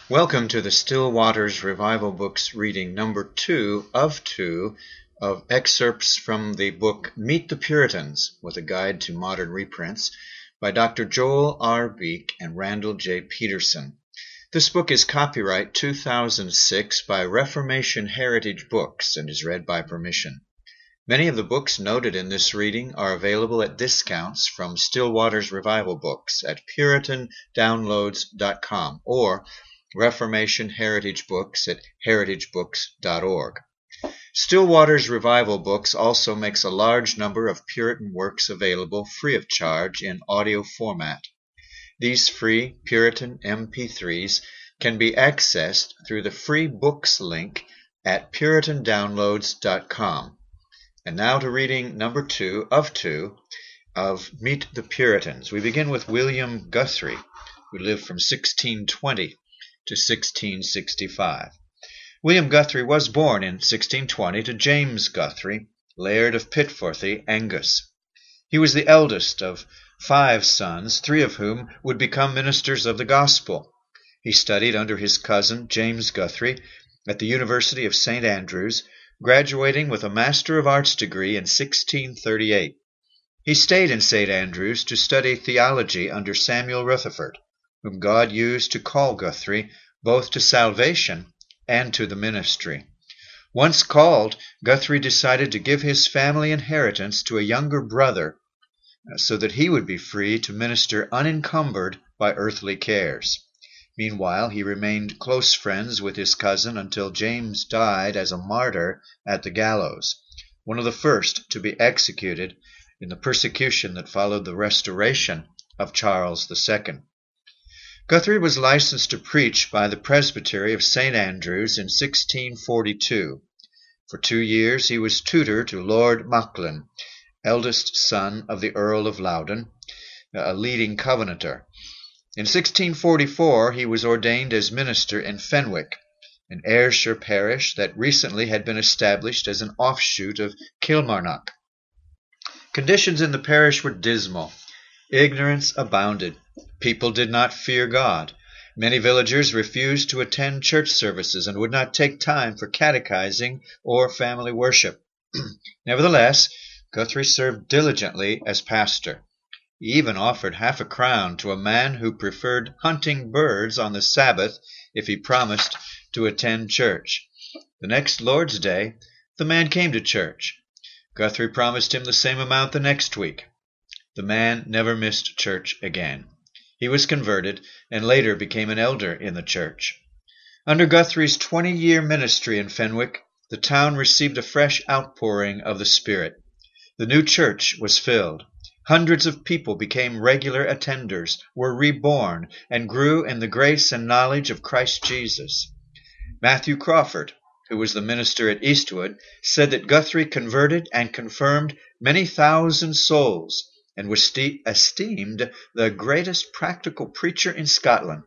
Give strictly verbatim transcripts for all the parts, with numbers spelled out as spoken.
Welcome to the Still Waters Revival Books reading number two of two of excerpts from the book Meet the Puritans, with a Guide to Modern Reprints by Doctor Joel R. Beek and Randall J. Peterson. This book is copyright two thousand six by Reformation Heritage Books and is read by permission. Many of the books noted in this reading are available at discounts from Still Waters Revival Books at Puritan Downloads dot com or Reformation Heritage Books at heritage books dot org. Still Waters Revival Books also makes a large number of Puritan works available free of charge in audio format. These free Puritan M P threes can be accessed through the free books link at Puritan Downloads dot com. And now to reading number two of two of Meet the Puritans. We begin with William Guthrie, who lived from sixteen twenty to sixteen sixty-five. William Guthrie was born in sixteen twenty to James Guthrie, Laird of Pitforthy, Angus. He was the eldest of five sons, three of whom would become ministers of the gospel. He studied under his cousin James Guthrie at the University of Saint Andrews, graduating with a Master of Arts degree in sixteen thirty-eight. He stayed in Saint Andrews to study theology under Samuel Rutherford, whom God used to call Guthrie both to salvation and to the ministry. Once called, Guthrie decided to give his family inheritance to a younger brother so that he would be free to minister unencumbered by earthly cares. Meanwhile, he remained close friends with his cousin until James died as a martyr at the gallows, one of the first to be executed in the persecution that followed the restoration of Charles the Second. Guthrie was licensed to preach by the Presbytery of Saint Andrews in sixteen forty-two. For two years he was tutor to Lord Macklin, eldest son of the Earl of Loudon, a leading Covenanter. In sixteen forty-four he was ordained as minister in Fenwick, an Ayrshire parish that recently had been established as an offshoot of Kilmarnock. Conditions in the parish were dismal. Ignorance abounded. People did not fear God. Many villagers refused to attend church services and would not take time for catechizing or family worship. Nevertheless, Guthrie served diligently as pastor. He even offered half a crown to a man who preferred hunting birds on the Sabbath if he promised to attend church. The next Lord's Day, the man came to church. Guthrie promised him the same amount the next week. The man never missed church again. He was converted and later became an elder in the church. Under Guthrie's twenty-year ministry in Fenwick, the town received a fresh outpouring of the Spirit. The new church was filled. Hundreds of people became regular attenders, were reborn, and grew in the grace and knowledge of Christ Jesus. Matthew Crawford, who was the minister at Eastwood, said that Guthrie converted and confirmed many thousand souls and was esteemed the greatest practical preacher in Scotland.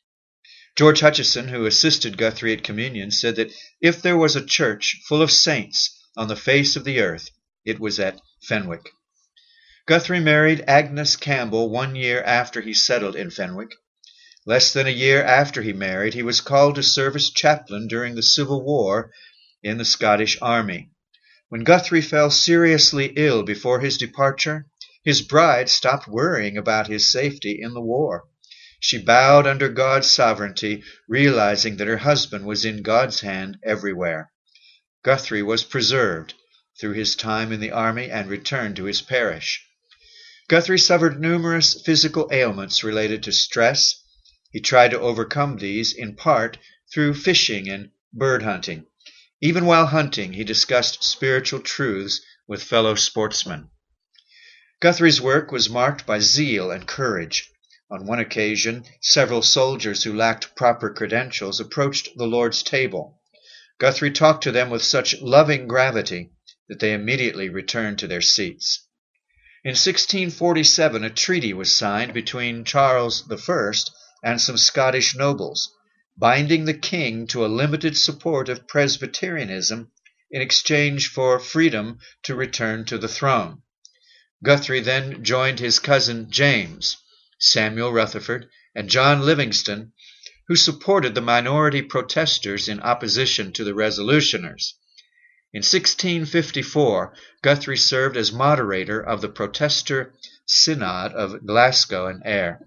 George Hutcheson, who assisted Guthrie at communion, said that if there was a church full of saints on the face of the earth, it was at Fenwick. Guthrie married Agnes Campbell one year after he settled in Fenwick. Less than a year after he married, he was called to serve as chaplain during the Civil War in the Scottish Army. When Guthrie fell seriously ill before his departure, his bride stopped worrying about his safety in the war. She bowed under God's sovereignty, realizing that her husband was in God's hand everywhere. Guthrie was preserved through his time in the army and returned to his parish. Guthrie suffered numerous physical ailments related to stress. He tried to overcome these in part through fishing and bird hunting. Even while hunting, he discussed spiritual truths with fellow sportsmen. Guthrie's work was marked by zeal and courage. On one occasion, several soldiers who lacked proper credentials approached the Lord's table. Guthrie talked to them with such loving gravity that they immediately returned to their seats. In sixteen forty-seven, a treaty was signed between Charles the First and some Scottish nobles, binding the king to a limited support of Presbyterianism in exchange for freedom to return to the throne. Guthrie then joined his cousin James, Samuel Rutherford, and John Livingston who supported the minority protesters in opposition to the resolutioners. In sixteen fifty-four, Guthrie served as moderator of the Protester Synod of Glasgow and Ayr.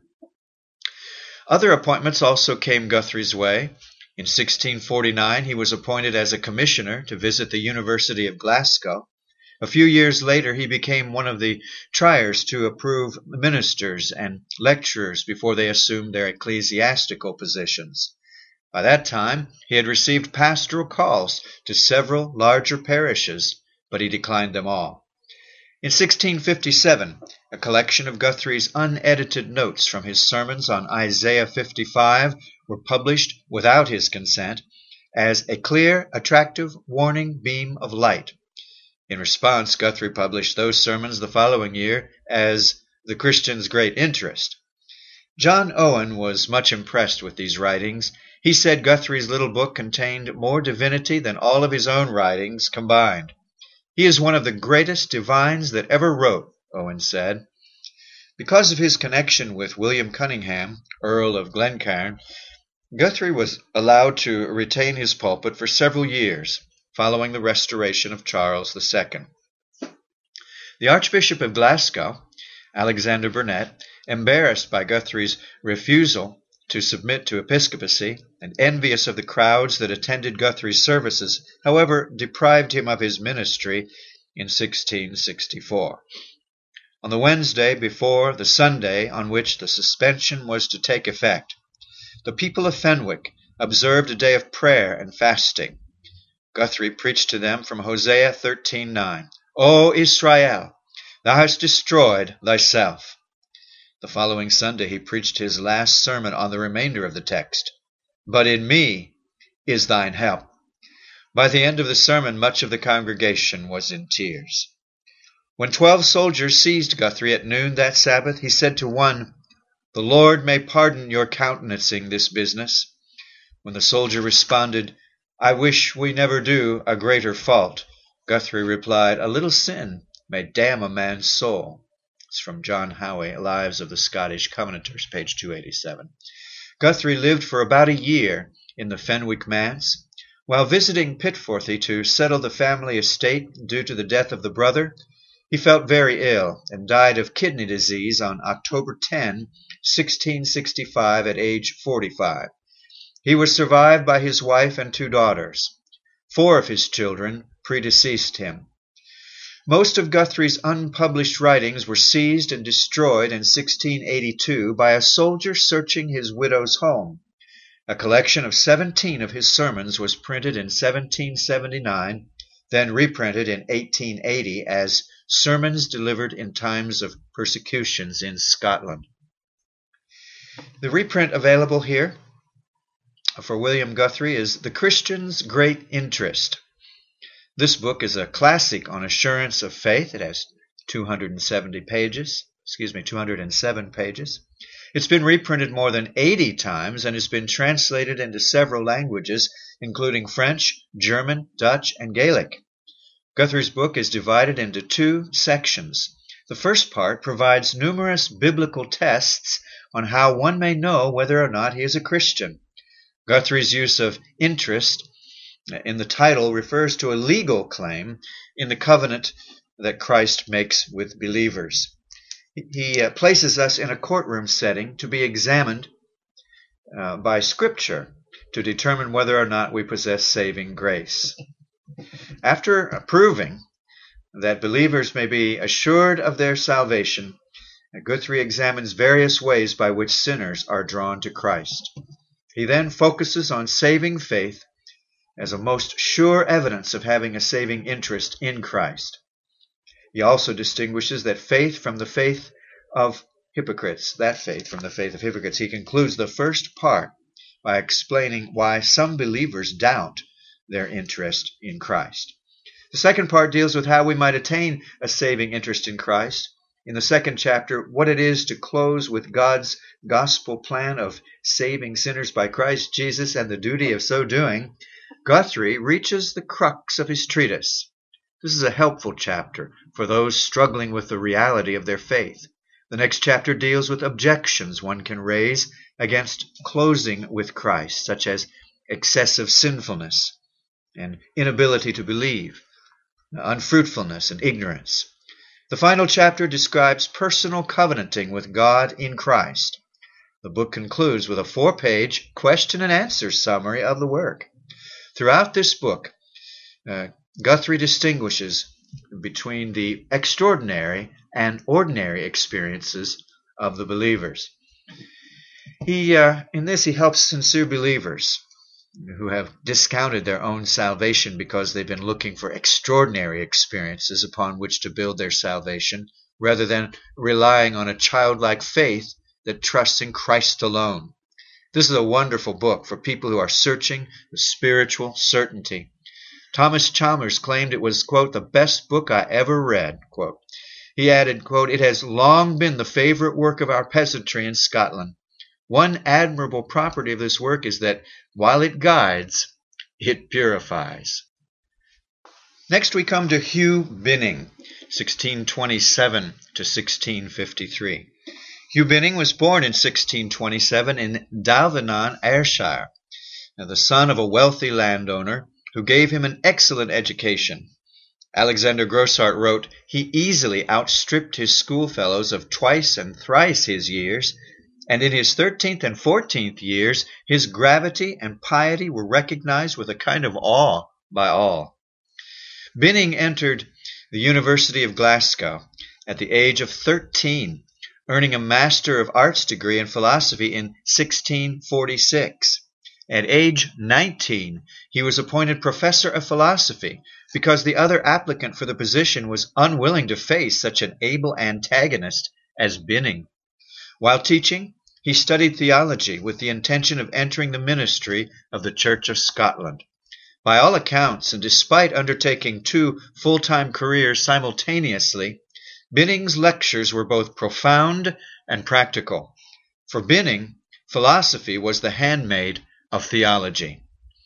Other appointments also came Guthrie's way. In sixteen forty-nine, he was appointed as a commissioner to visit the University of Glasgow. A few years later, he became one of the triers to approve ministers and lecturers before they assumed their ecclesiastical positions. By that time, he had received pastoral calls to several larger parishes, but he declined them all. In sixteen fifty-seven, a collection of Guthrie's unedited notes from his sermons on Isaiah fifty-five were published without his consent as a clear, attractive warning beam of light. In response, Guthrie published those sermons the following year as The Christian's Great Interest. John Owen was much impressed with these writings. He said Guthrie's little book contained more divinity than all of his own writings combined. He is one of the greatest divines that ever wrote, Owen said. Because of his connection with William Cunningham, Earl of Glencairn, Guthrie was allowed to retain his pulpit for several years, following the restoration of Charles the Second. The Archbishop of Glasgow, Alexander Burnet, embarrassed by Guthrie's refusal to submit to episcopacy and envious of the crowds that attended Guthrie's services, however, deprived him of his ministry in sixteen sixty-four. On the Wednesday before the Sunday on which the suspension was to take effect, the people of Fenwick observed a day of prayer and fasting. Guthrie preached to them from Hosea thirteen nine. O Israel, thou hast destroyed thyself. The following Sunday he preached his last sermon on the remainder of the text. But in me is thine help. By the end of the sermon, much of the congregation was in tears. When twelve soldiers seized Guthrie at noon that Sabbath, he said to one, The Lord may pardon your countenancing this business. When the soldier responded, I wish we never do a greater fault, Guthrie replied, A little sin may damn a man's soul. It's from John Howe, Lives of the Scottish Covenanters, page two eighty-seven. Guthrie lived for about a year in the Fenwick manse. While visiting Pitforthy to settle the family estate due to the death of the brother, he felt very ill and died of kidney disease on October tenth, sixteen sixty-five, at age forty-five. He was survived by his wife and two daughters. Four of his children predeceased him. Most of Guthrie's unpublished writings were seized and destroyed in sixteen eighty-two by a soldier searching his widow's home. A collection of seventeen of his sermons was printed in seventeen seventy-nine, then reprinted in eighteen eighty as Sermons Delivered in Times of Persecutions in Scotland. The reprint available here for William Guthrie is The Christian's Great Interest. This book is a classic on assurance of faith. It has two hundred seventy pages, excuse me, two hundred seven pages. It's been reprinted more than eighty times and has been translated into several languages, including French, German, Dutch, and Gaelic. Guthrie's book is divided into two sections. The first part provides numerous biblical tests on how one may know whether or not he is a Christian. Guthrie's use of interest in the title refers to a legal claim in the covenant that Christ makes with believers. He uh, places us in a courtroom setting to be examined uh, by Scripture to determine whether or not we possess saving grace. After proving that believers may be assured of their salvation, Guthrie examines various ways by which sinners are drawn to Christ. He then focuses on saving faith as a most sure evidence of having a saving interest in Christ. He also distinguishes that faith from the faith of hypocrites, that faith from the faith of hypocrites. He concludes the first part by explaining why some believers doubt their interest in Christ. The second part deals with how we might attain a saving interest in Christ. In the second chapter, what it is to close with God's gospel plan of saving sinners by Christ Jesus and the duty of so doing, Guthrie reaches the crux of his treatise. This is a helpful chapter for those struggling with the reality of their faith. The next chapter deals with objections one can raise against closing with Christ, such as excessive sinfulness and inability to believe, unfruitfulness and ignorance. The final chapter describes personal covenanting with God in Christ. The book concludes with a four-page question and answer summary of the work. Throughout this book, uh, Guthrie distinguishes between the extraordinary and ordinary experiences of the believers. He, uh, in this, he helps sincere believers who have discounted their own salvation because they've been looking for extraordinary experiences upon which to build their salvation, rather than relying on a childlike faith that trusts in Christ alone. This is a wonderful book for people who are searching with spiritual certainty. Thomas Chalmers claimed it was, quote, the best book I ever read, quote. He added, quote, it has long been the favorite work of our peasantry in Scotland. One admirable property of this work is that while it guides, it purifies. Next we come to Hugh Binning, sixteen twenty-seven to sixteen fifty-three. Hugh Binning was born in sixteen twenty-seven in Dalvenon, Ayrshire, the son of a wealthy landowner who gave him an excellent education. Alexander Grossart wrote, he easily outstripped his schoolfellows of twice and thrice his years, and in his thirteenth and fourteenth years his gravity and piety were recognized with a kind of awe by all. Binning entered the University of Glasgow at the age of thirteen, earning a Master of Arts degree in philosophy in sixteen forty-six. At age nineteen, he was appointed professor of philosophy because the other applicant for the position was unwilling to face such an able antagonist as Binning. While teaching, he studied theology with the intention of entering the ministry of the Church of Scotland. By all accounts, and despite undertaking two full-time careers simultaneously, Binning's lectures were both profound and practical. For Binning, philosophy was the handmaid of theology.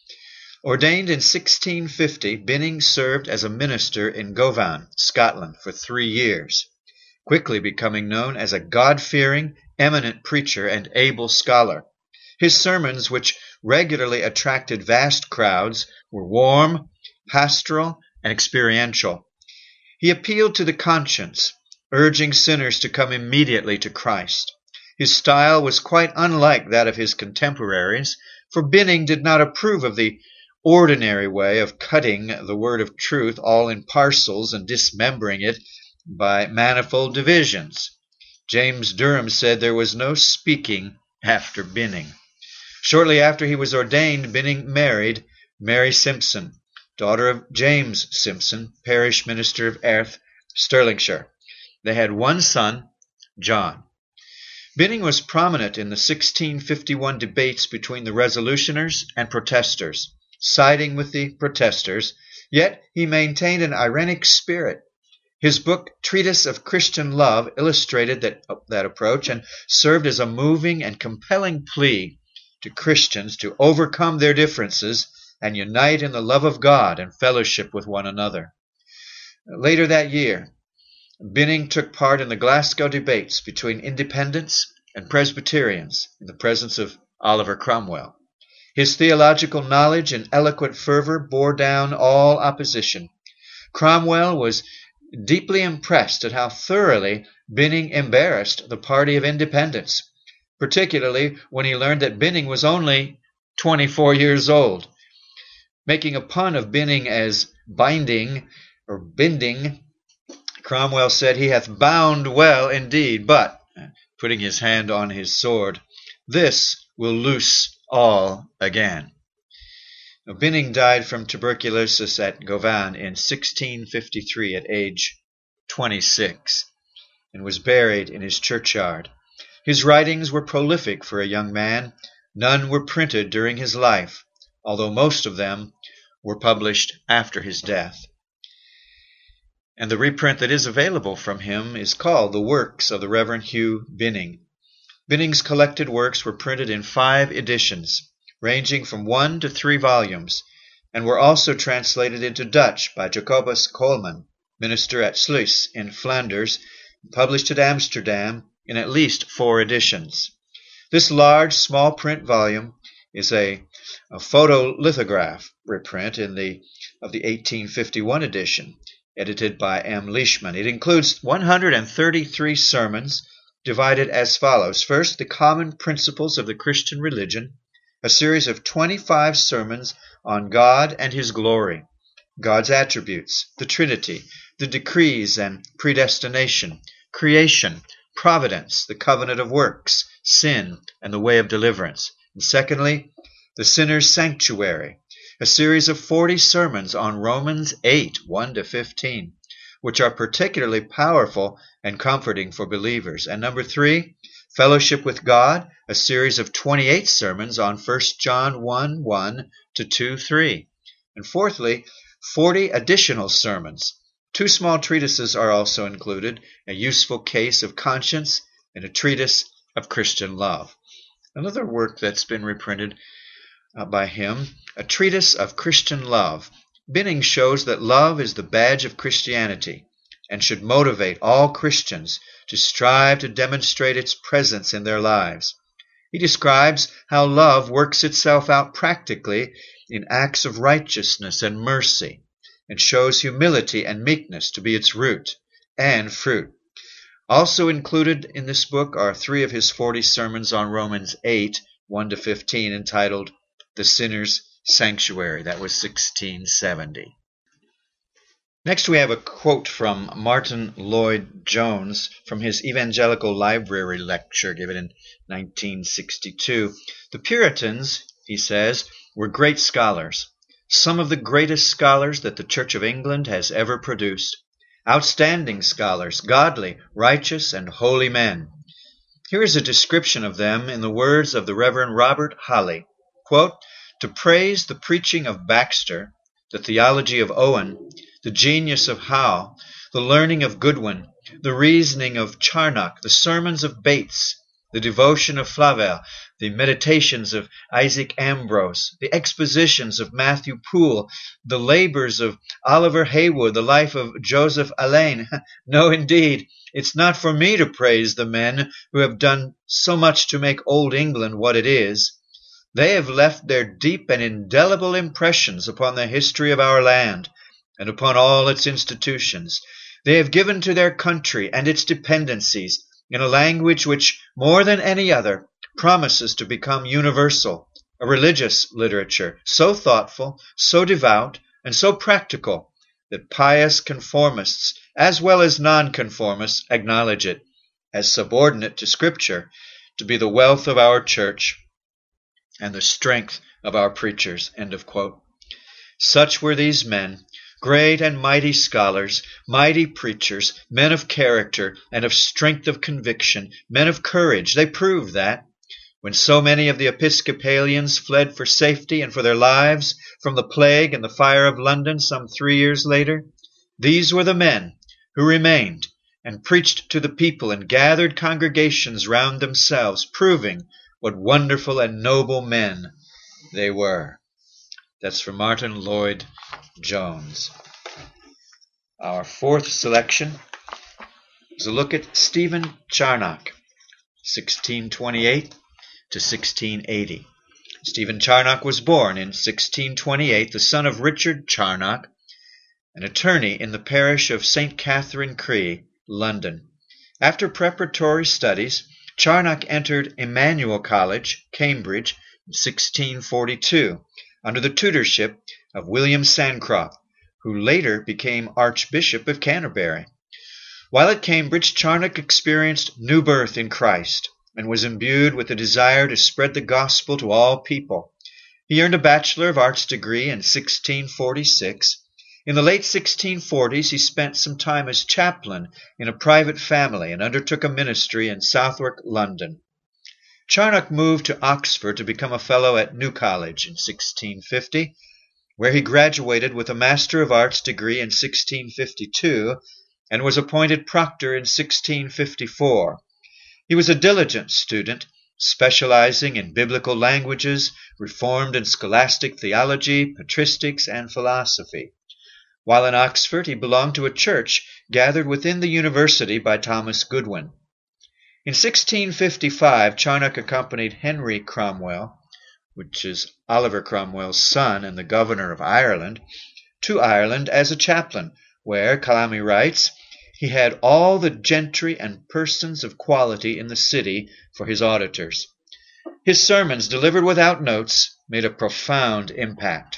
Ordained in sixteen fifty, Binning served as a minister in Govan, Scotland, for three years, quickly becoming known as a God-fearing, eminent preacher and able scholar. His sermons, which regularly attracted vast crowds, were warm, pastoral, and experiential. He appealed to the conscience, urging sinners to come immediately to Christ. His style was quite unlike that of his contemporaries, for Binning did not approve of the ordinary way of cutting the word of truth all in parcels and dismembering it by manifold divisions. James Durham said there was no speaking after Binning. Shortly after he was ordained, Binning married Mary Simpson, daughter of James Simpson, parish minister of Erith, Stirlingshire. They had one son, John. Binning was prominent in the sixteen fifty-one debates between the Resolutioners and Protesters, siding with the Protesters, yet he maintained an irenic spirit. His book, Treatise of Christian Love, illustrated that, that approach and served as a moving and compelling plea to Christians to overcome their differences and unite in the love of God and fellowship with one another. Later that year, Binning took part in the Glasgow debates between Independents and Presbyterians in the presence of Oliver Cromwell. His theological knowledge and eloquent fervor bore down all opposition. Cromwell was deeply impressed at how thoroughly Binning embarrassed the party of Independents, particularly when he learned that Binning was only twenty-four years old. Making a pun of Binning as binding or binding, Cromwell said, he hath bound well indeed, but, putting his hand on his sword, this will loose all again. Now, Binning died from tuberculosis at Govan in sixteen fifty-three at age twenty-six and was buried in his churchyard. His writings were prolific for a young man. None were printed during his life, although most of them were published after his death. And the reprint that is available from him is called The Works of the Reverend Hugh Binning. Binning's collected works were printed in five editions, ranging from one to three volumes, and were also translated into Dutch by Jacobus Coleman, minister at Sluis in Flanders, published at Amsterdam in at least four editions. This large small print volume is a, a photolithograph reprint in the of the eighteen fifty-one edition, edited by M. Leishman. It includes one hundred thirty-three sermons divided as follows. First, the common principles of the Christian religion, a series of twenty-five sermons on God and His glory, God's attributes, the Trinity, the decrees and predestination, creation, providence, the covenant of works, sin, and the way of deliverance. And secondly, the sinner's sanctuary, a series of forty sermons on Romans eight, one to fifteen, which are particularly powerful and comforting for believers. And number three, fellowship with God, a series of twenty-eight sermons on First John one, one to two, three. And fourthly, forty additional sermons. Two small treatises are also included, a useful case of conscience and a treatise of Christian love. Another work that's been reprinted uh, by him, a treatise of Christian love. Binning shows that love is the badge of Christianity and should motivate all Christians to strive to demonstrate its presence in their lives. He describes how love works itself out practically in acts of righteousness and mercy, and shows humility and meekness to be its root and fruit. Also included in this book are three of his forty sermons on Romans eight, one to fifteen, entitled The Sinner's Sanctuary. That was sixteen seventy. Next we have a quote from Martin Lloyd-Jones from his Evangelical Library lecture given in nineteen sixty-two. The Puritans, he says, were great scholars, some of the greatest scholars that the Church of England has ever produced. Outstanding scholars, godly, righteous, and holy men. Here is a description of them in the words of the Reverend Robert Holly. Quote, to praise the preaching of Baxter, the theology of Owen, the genius of Howe, the learning of Goodwin, the reasoning of Charnock, the sermons of Bates, the devotion of Flavel, the meditations of Isaac Ambrose, the expositions of Matthew Poole, the labors of Oliver Haywood, the life of Joseph Alleine. No, indeed, it's not for me to praise the men who have done so much to make Old England what it is. They have left their deep and indelible impressions upon the history of our land and upon all its institutions. They have given to their country and its dependencies in a language which, more than any other, promises to become universal, a religious literature so thoughtful, so devout, and so practical that pious conformists as well as nonconformists acknowledge it as subordinate to Scripture to be the wealth of our church and the strength of our preachers. End of quote. Such were these men, great and mighty scholars, mighty preachers, men of character and of strength of conviction, men of courage. They prove that when so many of the Episcopalians fled for safety and for their lives from the plague and the fire of London some three years later, these were the men who remained and preached to the people and gathered congregations round themselves, proving what wonderful and noble men they were. That's from Martin Lloyd-Jones. Our fourth selection is a look at Stephen Charnock, sixteen twenty-eight to sixteen eighty. Stephen Charnock was born in sixteen twenty-eight, the son of Richard Charnock, an attorney in the parish of Saint Catherine Cree, London. After preparatory studies, Charnock entered Emmanuel College, Cambridge, in sixteen forty-two, under the tutorship of William Sancroft, who later became Archbishop of Canterbury. While at Cambridge, Charnock experienced new birth in Christ and was imbued with the desire to spread the gospel to all people. He earned a Bachelor of Arts degree in sixteen forty-six. In the late sixteen forties, he spent some time as chaplain in a private family and undertook a ministry in Southwark, London. Charnock moved to Oxford to become a fellow at New College in sixteen fifty, where he graduated with a Master of Arts degree in sixteen fifty-two and was appointed proctor in sixteen fifty-four. He was a diligent student, specializing in biblical languages, reformed and scholastic theology, patristics, and philosophy. While in Oxford, he belonged to a church gathered within the university by Thomas Goodwin. In sixteen fifty-five, Charnock accompanied Henry Cromwell, which is Oliver Cromwell's son and the governor of Ireland, to Ireland as a chaplain, where, Calamy writes, he had all the gentry and persons of quality in the city for his auditors. His sermons, delivered without notes, made a profound impact.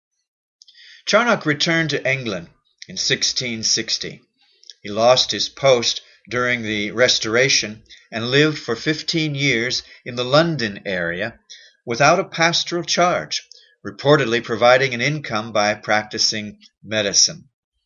Charnock returned to England in sixteen sixty. He lost his post during the Restoration and lived for fifteen years in the London area without a pastoral charge, reportedly providing an income by practicing medicine.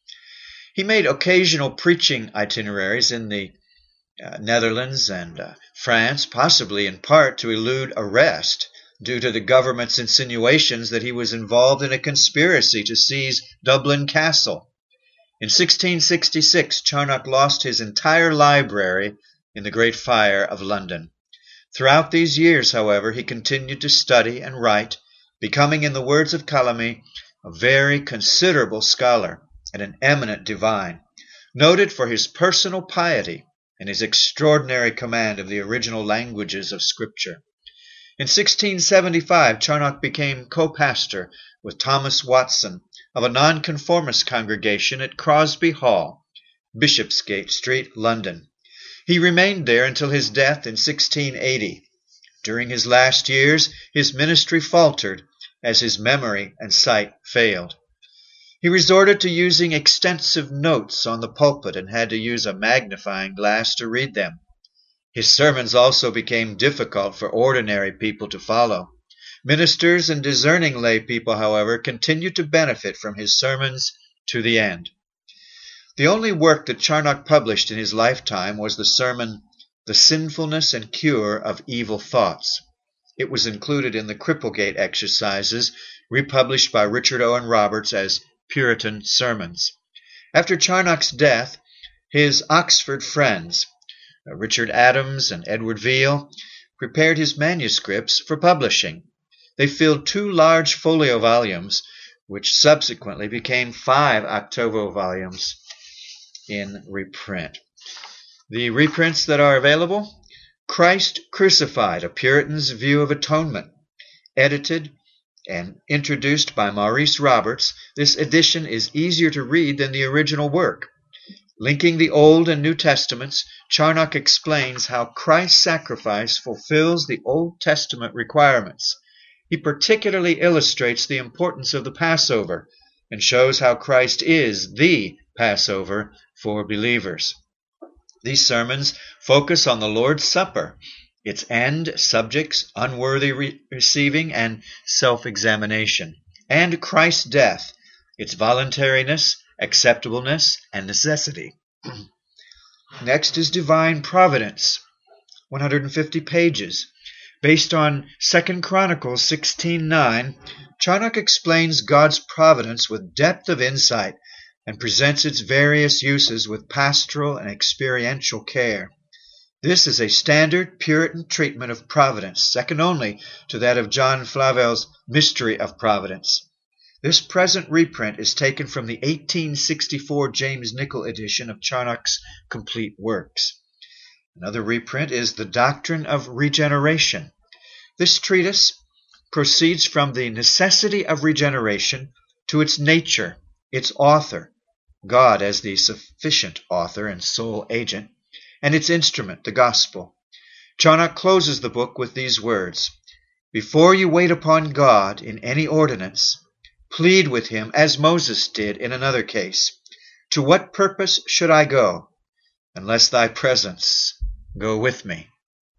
He made occasional preaching itineraries in the uh, Netherlands and uh, France, possibly in part to elude arrest due to the government's insinuations that he was involved in a conspiracy to seize Dublin Castle. In sixteen sixty-six, Charnock lost his entire library in the Great Fire of London. Throughout these years, however, he continued to study and write, becoming, in the words of Calamy, a very considerable scholar and an eminent divine, noted for his personal piety and his extraordinary command of the original languages of Scripture. In sixteen seventy-five, Charnock became co-pastor with Thomas Watson of a nonconformist congregation at Crosby Hall, Bishopsgate Street, London. He remained there until his death in sixteen eighty. During his last years, his ministry faltered as his memory and sight failed. He resorted to using extensive notes on the pulpit and had to use a magnifying glass to read them. His sermons also became difficult for ordinary people to follow. Ministers and discerning lay people, however, continued to benefit from his sermons to the end. The only work that Charnock published in his lifetime was the sermon, The Sinfulness and Cure of Evil Thoughts. It was included in the Cripplegate Exercises, republished by Richard Owen Roberts as Puritan Sermons. After Charnock's death, his Oxford friends, Richard Adams and Edward Veale, prepared his manuscripts for publishing. They filled two large folio volumes, which subsequently became five octavo volumes in reprint. The reprints that are available: Christ Crucified, A Puritan's View of Atonement, edited and introduced by Maurice Roberts. This edition is easier to read than the original work. Linking the Old and New Testaments, Charnock explains how Christ's sacrifice fulfills the Old Testament requirements. He particularly illustrates the importance of the Passover and shows how Christ is the Passover for believers. These sermons focus on the Lord's Supper, its end, subjects, unworthy re- receiving, and self-examination, and Christ's death, its voluntariness, acceptableness, and necessity. Next is Divine Providence, one hundred fifty pages. Based on Second Chronicles sixteen nine, Charnock explains God's providence with depth of insight and presents its various uses with pastoral and experiential care. This is a standard Puritan treatment of providence, second only to that of John Flavel's Mystery of Providence. This present reprint is taken from the eighteen sixty-four James Nichol edition of Charnock's Complete Works. Another reprint is The Doctrine of Regeneration. This treatise proceeds from the necessity of regeneration to its nature, its author, God as the sufficient author and sole agent, and its instrument, the gospel. Charnock closes the book with these words: Before you wait upon God in any ordinance, plead with him as Moses did in another case. To what purpose should I go, unless thy presence go with me?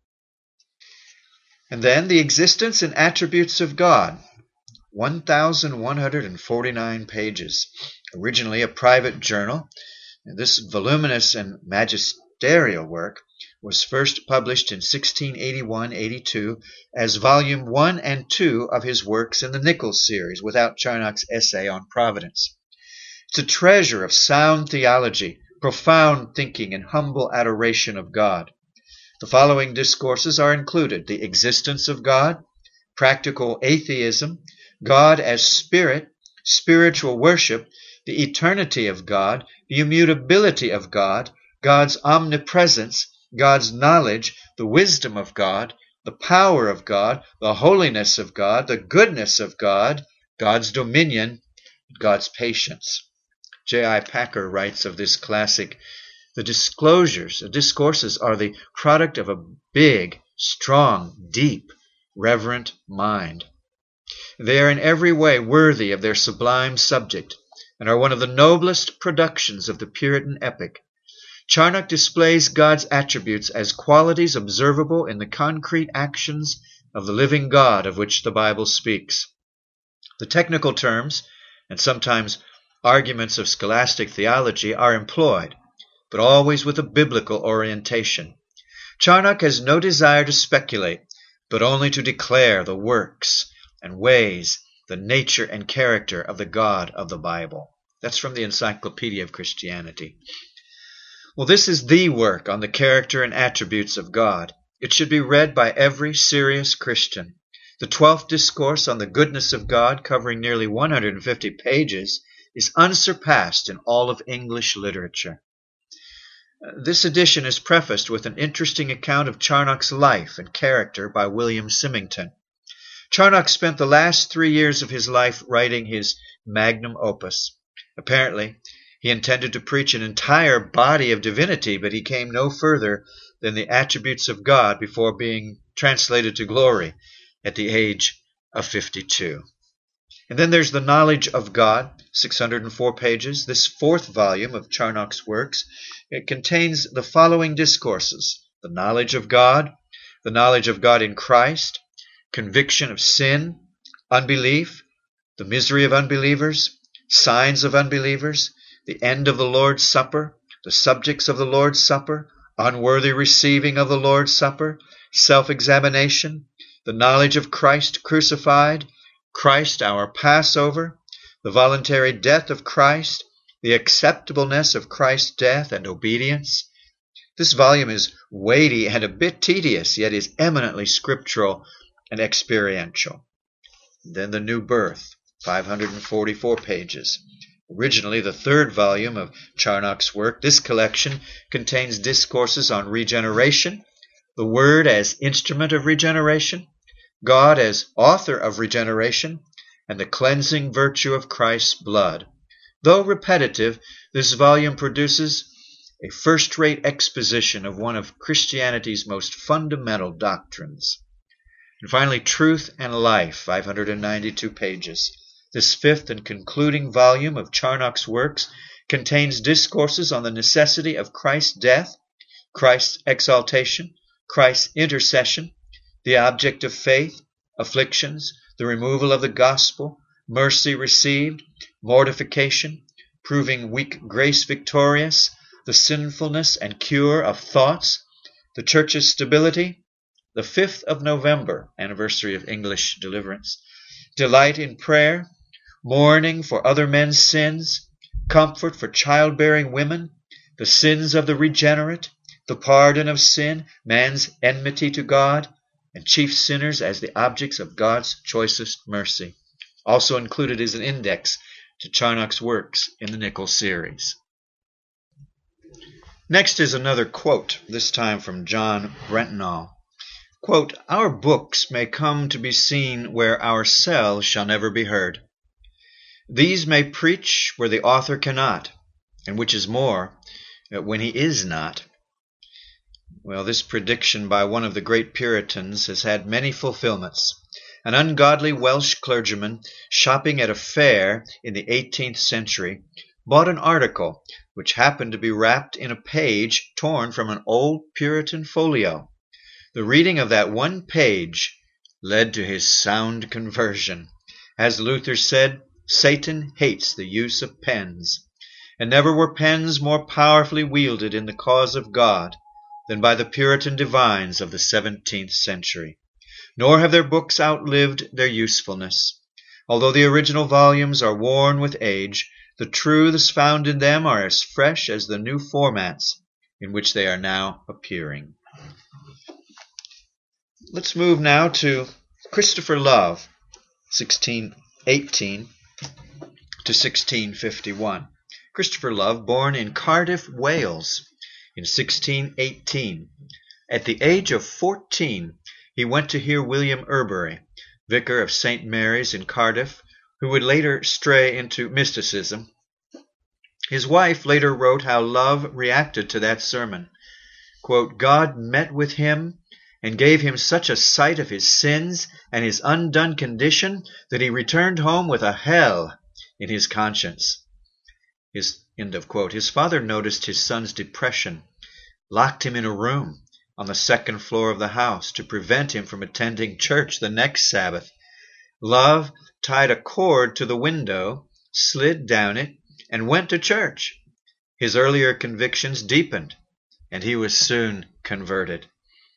And then the existence and attributes of God, one thousand one hundred forty-nine pages. Originally a private journal, this voluminous and magisterial work was first published in sixteen eighty-one eighty-two as volume one and two of his works in the Nichols series, without Charnock's essay on Providence. It's a treasure of sound theology, profound thinking, and humble adoration of God. The following discourses are included: the existence of God, practical atheism, God as spirit, spiritual worship, the eternity of God, the immutability of God, God's omnipresence, God's knowledge, the wisdom of God, the power of God, the holiness of God, the goodness of God, God's dominion, God's patience. J I Packer writes of this classic, the disclosures, the discourses are the product of a big, strong, deep, reverent mind. They are in every way worthy of their sublime subject, and are one of the noblest productions of the Puritan epic. Charnock displays God's attributes as qualities observable in the concrete actions of the living God of which the Bible speaks. The technical terms, and sometimes arguments of scholastic theology, are employed, but always with a biblical orientation. Charnock has no desire to speculate, but only to declare the works and ways, the nature and character of the God of the Bible. That's from the Encyclopedia of Christianity. Well, this is the work on the character and attributes of God. It should be read by every serious Christian. The twelfth discourse on the goodness of God, covering nearly one hundred fifty pages, is unsurpassed in all of English literature. This edition is prefaced with an interesting account of Charnock's life and character by William Symington. Charnock spent the last three years of his life writing his magnum opus. Apparently, he intended to preach an entire body of divinity, but he came no further than the attributes of God before being translated to glory at the age of fifty-two. And then there's the Knowledge of God, six hundred four pages. This fourth volume of Charnock's works, it contains the following discourses: the knowledge of God, the knowledge of God in Christ, conviction of sin, unbelief, the misery of unbelievers, signs of unbelievers, the end of the Lord's Supper, the subjects of the Lord's Supper, unworthy receiving of the Lord's Supper, self-examination, the knowledge of Christ crucified, Christ our Passover, the voluntary death of Christ, the acceptableness of Christ's death and obedience. This volume is weighty and a bit tedious, yet is eminently scriptural and experiential. Then the New Birth, five hundred forty-four pages. Originally the third volume of Charnock's work, this collection contains discourses on regeneration, the Word as instrument of regeneration, God as author of regeneration, and the cleansing virtue of Christ's blood. Though repetitive, this volume produces a first-rate exposition of one of Christianity's most fundamental doctrines. And finally, Truth and Life, five hundred ninety-two pages. This fifth and concluding volume of Charnock's works contains discourses on the necessity of Christ's death, Christ's exaltation, Christ's intercession, the object of faith, afflictions, the removal of the gospel, mercy received, mortification, proving weak grace victorious, the sinfulness and cure of thoughts, the church's stability, the fifth of November, anniversary of English deliverance, delight in prayer, mourning for other men's sins, comfort for childbearing women, the sins of the regenerate, the pardon of sin, man's enmity to God, and chief sinners as the objects of God's choicest mercy. Also included is an index to Charnock's works in the Nichols series. Next is another quote, this time from John Brentnall. Quote, "Our books may come to be seen where our cell shall never be heard. These may preach where the author cannot, and which is more, when he is not." Well, this prediction by one of the great Puritans has had many fulfillments. An ungodly Welsh clergyman shopping at a fair in the eighteenth century bought an article which happened to be wrapped in a page torn from an old Puritan folio. The reading of that one page led to his sound conversion. As Luther said, Satan hates the use of pens, and never were pens more powerfully wielded in the cause of God than by the Puritan divines of the seventeenth century. Nor have their books outlived their usefulness. Although the original volumes are worn with age, the truths found in them are as fresh as the new formats in which they are now appearing. Let's move now to Christopher Love, sixteen eighteen to sixteen fifty-one. Christopher Love, born in Cardiff, Wales in sixteen eighteen. At the age of fourteen, he went to hear William Irbury, vicar of Saint Mary's in Cardiff, who would later stray into mysticism. His wife later wrote how Love reacted to that sermon. Quote, God met with him and gave him such a sight of his sins and his undone condition that he returned home with a hell in his conscience. His, end of quote. His father noticed his son's depression, locked him in a room on the second floor of the house to prevent him from attending church the next Sabbath. Love tied a cord to the window, slid down it, and went to church. His earlier convictions deepened, and he was soon converted.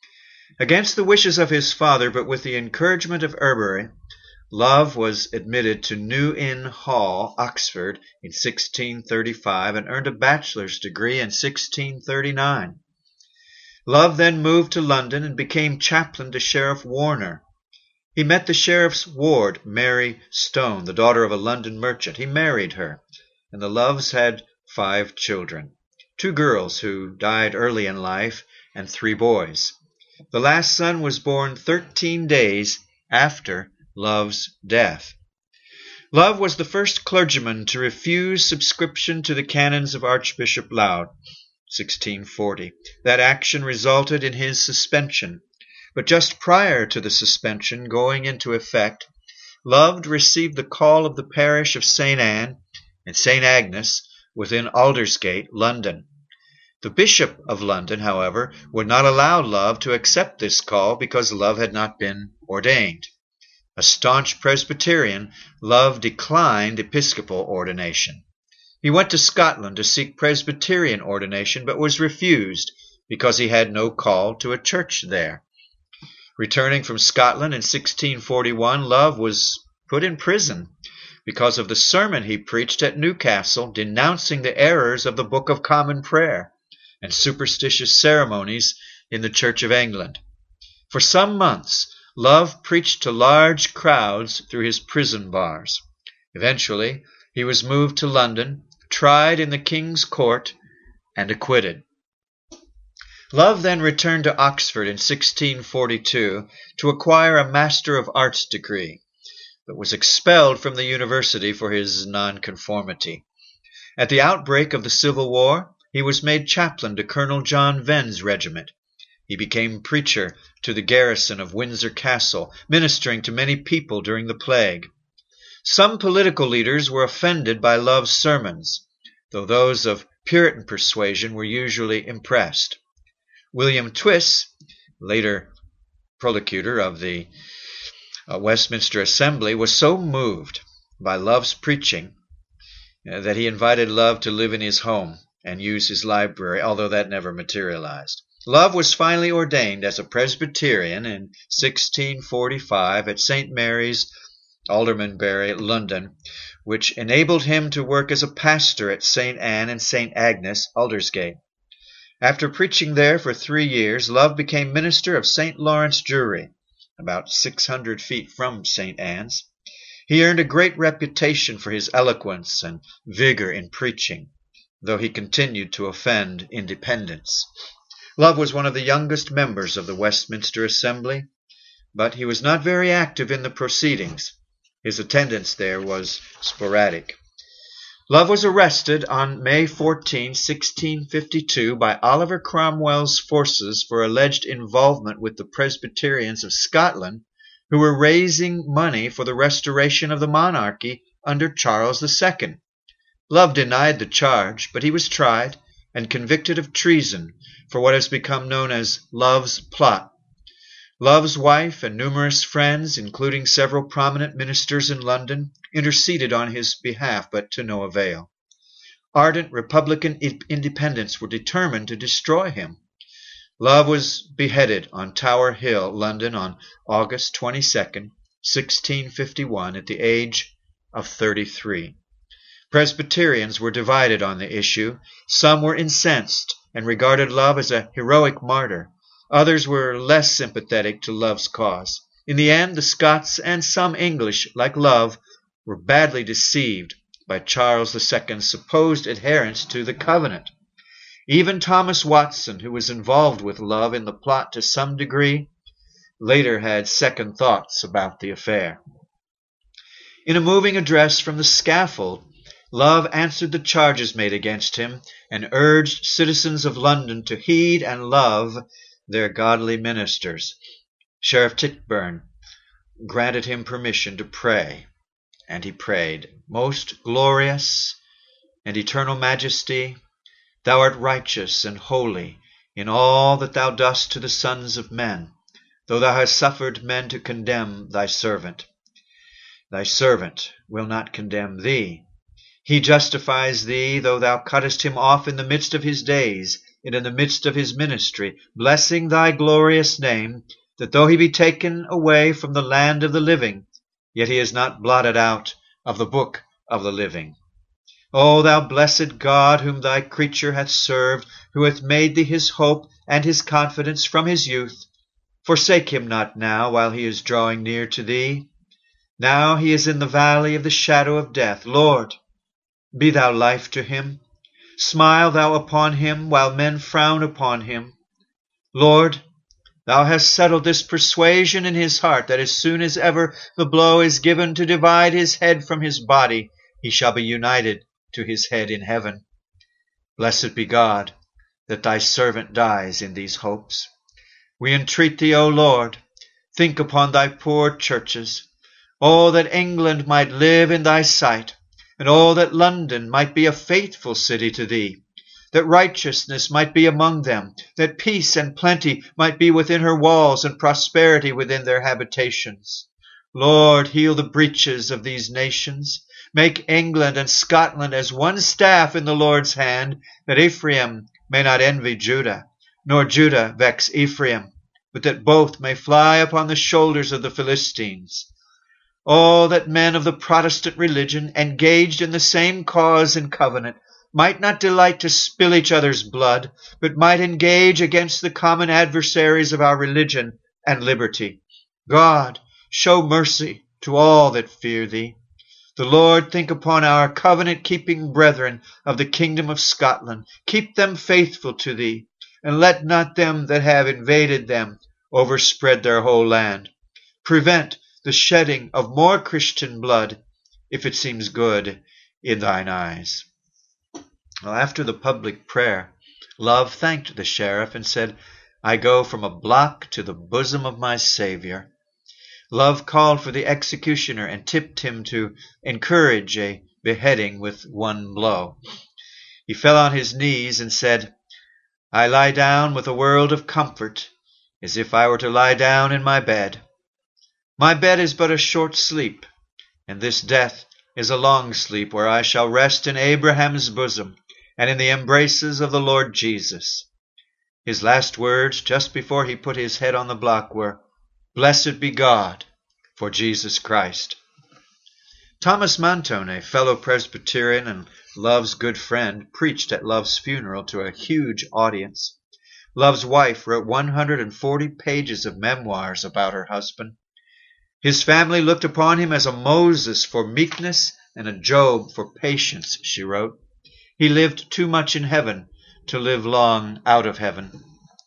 Against the wishes of his father, but with the encouragement of Irbury, Love was admitted to New Inn Hall, Oxford, in sixteen thirty-five and earned a bachelor's degree in sixteen thirty-nine. Love then moved to London and became chaplain to Sheriff Warner. He met the sheriff's ward, Mary Stone, the daughter of a London merchant. He married her, and the Loves had five children, two girls who died early in life, and three boys. The last son was born thirteen days after Love's death. Love was the first clergyman to refuse subscription to the canons of Archbishop Laud, sixteen forty. That action resulted in his suspension. But just prior to the suspension going into effect, Love received the call of the parish of Saint Anne and Saint Agnes within Aldersgate, London. The Bishop of London, however, would not allow Love to accept this call because Love had not been ordained. A staunch Presbyterian, Love declined episcopal ordination. He went to Scotland to seek Presbyterian ordination, but was refused because he had no call to a church there. Returning from Scotland in sixteen forty-one, Love was put in prison because of the sermon he preached at Newcastle denouncing the errors of the Book of Common Prayer and superstitious ceremonies in the Church of England. For some months, Love preached to large crowds through his prison bars. Eventually, he was moved to London, tried in the King's Court, and acquitted. Love then returned to Oxford in sixteen forty-two to acquire a Master of Arts degree, but was expelled from the university for his nonconformity. At the outbreak of the Civil War, he was made chaplain to Colonel John Venn's regiment. He became preacher to the garrison of Windsor Castle, ministering to many people during the plague. Some political leaders were offended by Love's sermons, though those of Puritan persuasion were usually impressed. William Twiss, later prolocutor of the uh, Westminster Assembly, was so moved by Love's preaching uh, that he invited Love to live in his home and use his library, although that never materialized. Love was finally ordained as a Presbyterian in sixteen forty-five at Saint Mary's, Aldermanbury, London, which enabled him to work as a pastor at Saint Anne and Saint Agnes, Aldersgate. After preaching there for three years, Love became minister of Saint Lawrence Jewry, about six hundred feet from Saint Anne's. He earned a great reputation for his eloquence and vigor in preaching, though he continued to offend independents. Love was one of the youngest members of the Westminster Assembly, but he was not very active in the proceedings. His attendance there was sporadic. Love was arrested on May fourteenth, sixteen fifty-two, by Oliver Cromwell's forces for alleged involvement with the Presbyterians of Scotland, who were raising money for the restoration of the monarchy under Charles the Second. Love denied the charge, but he was tried and convicted of treason for what has become known as Love's Plot. Love's wife and numerous friends, including several prominent ministers in London, interceded on his behalf, but to no avail. Ardent Republican independents were determined to destroy him. Love was beheaded on Tower Hill, London, on August twenty-second, sixteen fifty-one, at the age of thirty-three. Presbyterians were divided on the issue. Some were incensed and regarded Love as a heroic martyr. Others were less sympathetic to Love's cause. In the end, the Scots and some English, like Love, were badly deceived by Charles the Second's supposed adherence to the covenant. Even Thomas Watson, who was involved with Love in the plot to some degree, later had second thoughts about the affair. In a moving address from the scaffold, Love answered the charges made against him and urged citizens of London to heed and love their godly ministers. Sheriff Tichborne granted him permission to pray, and he prayed, "Most glorious and eternal Majesty, thou art righteous and holy in all that thou dost to the sons of men, though thou hast suffered men to condemn thy servant. Thy servant will not condemn thee. He justifies thee, though thou cuttest him off in the midst of his days, and in the midst of his ministry, blessing thy glorious name, that though he be taken away from the land of the living, yet he is not blotted out of the book of the living. O thou blessed God, whom thy creature hath served, who hath made thee his hope and his confidence from his youth, forsake him not now while he is drawing near to thee. Now he is in the valley of the shadow of death. Lord, be thou life to him. Smile thou upon him while men frown upon him. Lord, thou hast settled this persuasion in his heart, that as soon as ever the blow is given to divide his head from his body, he shall be united to his head in heaven. Blessed be God, that thy servant dies in these hopes. We entreat thee, O Lord, think upon thy poor churches. Oh, that England might live in thy sight, and oh, that London might be a faithful city to thee, that righteousness might be among them, that peace and plenty might be within her walls, and prosperity within their habitations. Lord, heal the breaches of these nations. Make England and Scotland as one staff in the Lord's hand, that Ephraim may not envy Judah, nor Judah vex Ephraim, but that both may fly upon the shoulders of the Philistines. Oh, that men of the Protestant religion, engaged in the same cause and covenant, might not delight to spill each other's blood, but might engage against the common adversaries of our religion and liberty. God, show mercy to all that fear thee. The Lord think upon our covenant-keeping brethren of the kingdom of Scotland. Keep them faithful to thee, and let not them that have invaded them overspread their whole land. Prevent the shedding of more Christian blood, if it seems good in thine eyes." Well, after the public prayer, Love thanked the sheriff and said, "I go from a block to the bosom of my Savior." Love called for the executioner and tipped him to encourage a beheading with one blow. He fell on his knees and said, "I lie down with a world of comfort, as if I were to lie down in my bed. My bed is but a short sleep, and this death is a long sleep, where I shall rest in Abraham's bosom and in the embraces of the Lord Jesus." His last words, just before he put his head on the block, were, "Blessed be God for Jesus Christ." Thomas Manton, a fellow Presbyterian and Love's good friend, preached at Love's funeral to a huge audience. Love's wife wrote one hundred forty pages of memoirs about her husband. His family looked upon him as a Moses for meekness and a Job for patience, she wrote. He lived too much in heaven to live long out of heaven.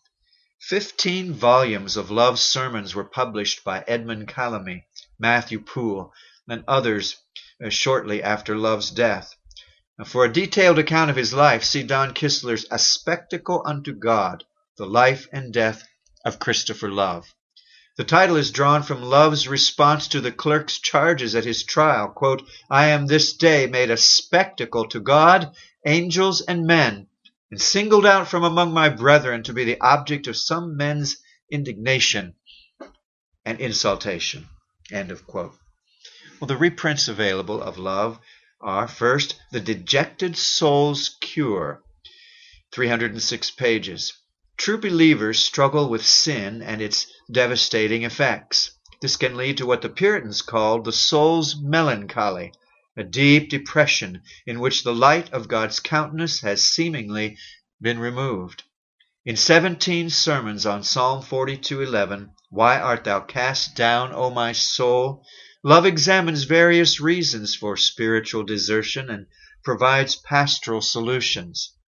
Fifteen volumes of Love's sermons were published by Edmund Calamy, Matthew Poole, and others uh, shortly after Love's death. Now, for a detailed account of his life, see Don Kistler's A Spectacle unto God, The Life and Death of Christopher Love. The title is drawn from Love's response to the clerk's charges at his trial. Quote, "I am this day made a spectacle to God, angels, and men, and singled out from among my brethren to be the object of some men's indignation and insultation." End of quote. Well, the reprints available of Love are, first, The Dejected Soul's Cure, three hundred six pages. True believers struggle with sin and its devastating effects. This can lead to what the Puritans called the soul's melancholy, a deep depression in which the light of God's countenance has seemingly been removed. In seventeen sermons on Psalm forty-two eleven, "Why art thou cast down, O my soul?" Love examines various reasons for spiritual desertion and provides pastoral solutions.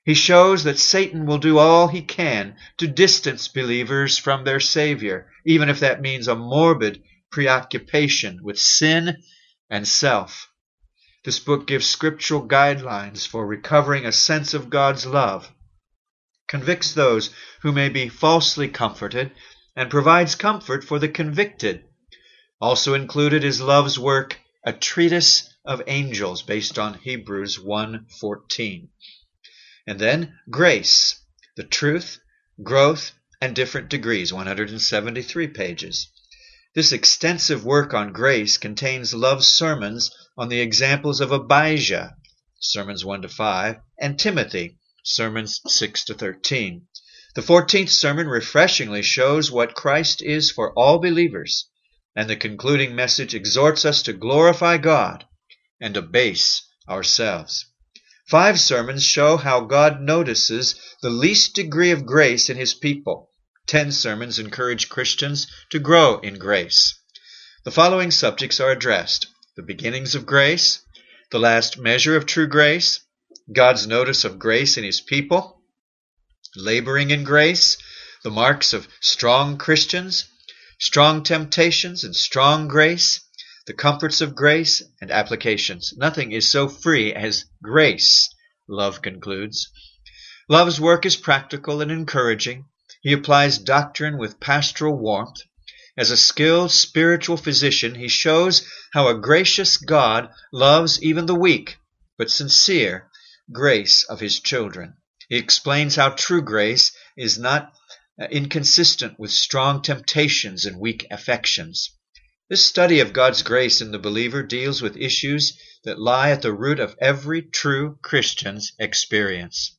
He shows that Satan will do all he can to distance believers from their Savior, even if that means a morbid preoccupation with sin and self. This book gives scriptural guidelines for recovering a sense of God's love, convicts those who may be falsely comforted, and provides comfort for the convicted. Also included is Love's work, A Treatise of Angels, based on Hebrews one fourteen. And then Grace, the Truth, Growth, and Different Degrees, one hundred seventy-three pages. This extensive work on grace contains Love's sermons on the examples of Abijah, sermons one to five, and Timothy, sermons six to thirteen. The fourteenth sermon refreshingly shows what Christ is for all believers, and the concluding message exhorts us to glorify God and abase ourselves. Five sermons show how God notices the least degree of grace in His people. Ten sermons encourage Christians to grow in grace. The following subjects are addressed: the beginnings of grace, the last measure of true grace, God's notice of grace in His people, laboring in grace, the marks of strong Christians, strong temptations and strong grace, the comforts of grace, and applications. Nothing is so free as grace, Love concludes. Love's work is practical and encouraging. He applies doctrine with pastoral warmth. As a skilled spiritual physician, he shows how a gracious God loves even the weak, but sincere, grace of His children. He explains how true grace is not inconsistent with strong temptations and weak affections. This study of God's grace in the believer deals with issues that lie at the root of every true Christian's experience.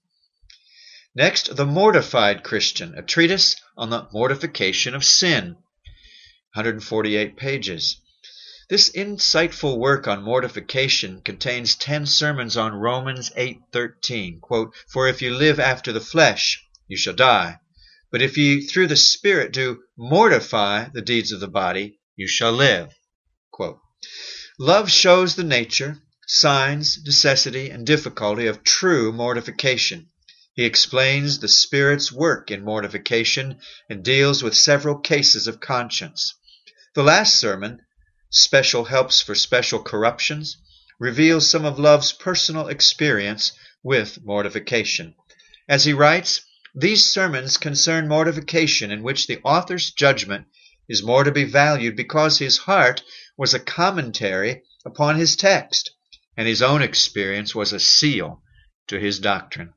Next, The Mortified Christian, a treatise on the mortification of sin, one hundred forty-eight pages. This insightful work on mortification contains ten sermons on Romans eight thirteen. Quote, "For if you live after the flesh, you shall die. But if ye through the Spirit do mortify the deeds of the body, you shall live." Quote. Love shows the nature, signs, necessity, and difficulty of true mortification. He explains the Spirit's work in mortification and deals with several cases of conscience. The last sermon, Special Helps for Special Corruptions, reveals some of Love's personal experience with mortification. As he writes, these sermons concern mortification in which the author's judgment is more to be valued because his heart was a commentary upon his text, and his own experience was a seal to his doctrine.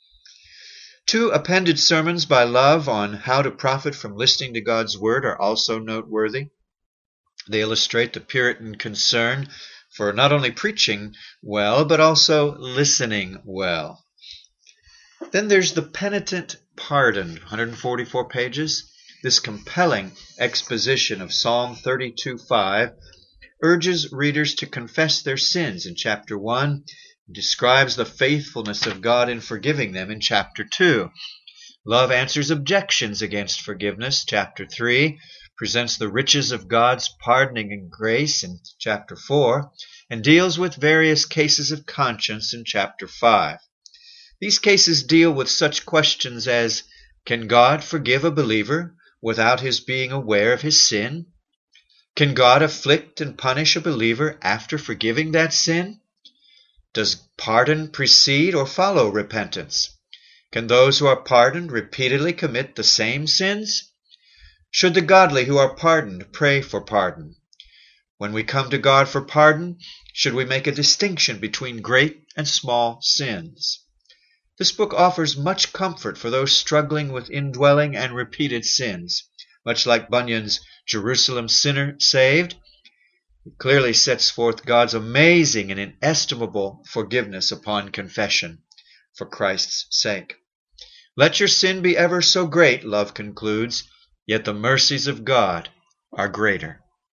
Two appended sermons by Love on how to profit from listening to God's Word are also noteworthy. They illustrate the Puritan concern for not only preaching well, but also listening well. Then there's The Penitent Pardoned, one hundred forty-four pages. This compelling exposition of Psalm thirty-two five urges readers to confess their sins in chapter one, and describes the faithfulness of God in forgiving them in chapter two. Love answers objections against forgiveness, chapter three, presents the riches of God's pardoning grace in chapter four, and deals with various cases of conscience in chapter five. These cases deal with such questions as, can God forgive a believer without his being aware of his sin? Can God afflict and punish a believer after forgiving that sin? Does pardon precede or follow repentance? Can those who are pardoned repeatedly commit the same sins? Should the godly who are pardoned pray for pardon? When we come to God for pardon, should we make a distinction between great and small sins? This book offers much comfort for those struggling with indwelling and repeated sins. Much like Bunyan's Jerusalem Sinner Saved, it clearly sets forth God's amazing and inestimable forgiveness upon confession for Christ's sake. Let your sin be ever so great, Love concludes, yet the mercies of God are greater.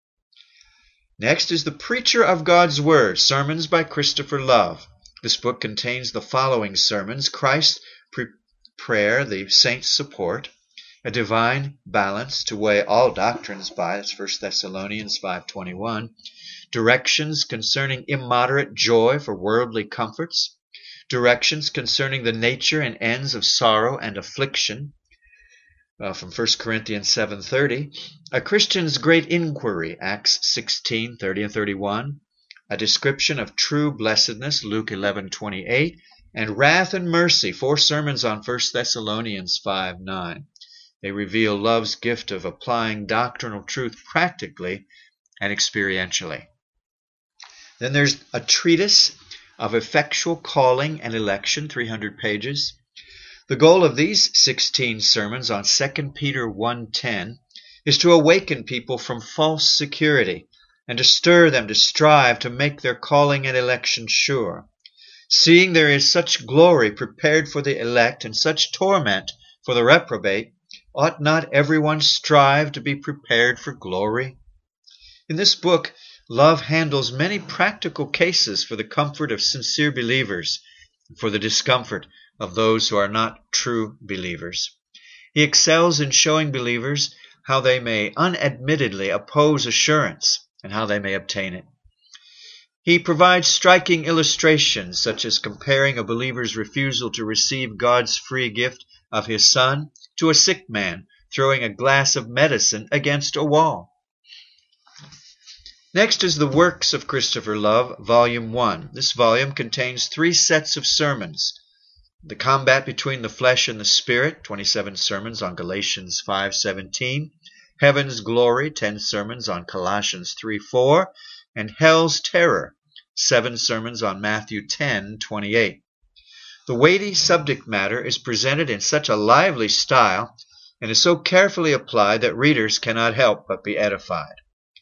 Next is The Preacher of God's Word, sermons by Christopher Love. This book contains the following sermons: Christ's prayer, the saints' support, a divine balance to weigh all doctrines by, that's First Thessalonians five twenty-one, directions concerning immoderate joy for worldly comforts, directions concerning the nature and ends of sorrow and affliction, uh, from First Corinthians seven thirty, a Christian's great inquiry, Acts sixteen thirty and thirty-one, a description of true blessedness, Luke eleven twenty-eight, and wrath and mercy, four sermons on First Thessalonians five nine. They reveal love's gift of applying doctrinal truth practically and experientially. Then there's a treatise of effectual calling and election, three hundred pages. The goal of these sixteen sermons on Second Peter one ten is to awaken people from false security and to stir them to strive to make their calling and election sure. Seeing there is such glory prepared for the elect and such torment for the reprobate, ought not everyone strive to be prepared for glory? In this book, Love handles many practical cases for the comfort of sincere believers and for the discomfort of those who are not true believers. He excels in showing believers how they may unadmittedly oppose assurance and how they may obtain it. He provides striking illustrations, such as comparing a believer's refusal to receive God's free gift of His Son to a sick man throwing a glass of medicine against a wall. Next is the Works of Christopher Love, Volume one. This volume contains three sets of sermons. The Combat Between the Flesh and the Spirit, twenty-seven sermons on Galatians five seventeen. Heaven's Glory, ten sermons on Colossians three four. And Hell's Terror, seven sermons on Matthew ten twenty-eight. The weighty subject matter is presented in such a lively style and is so carefully applied that readers cannot help but be edified.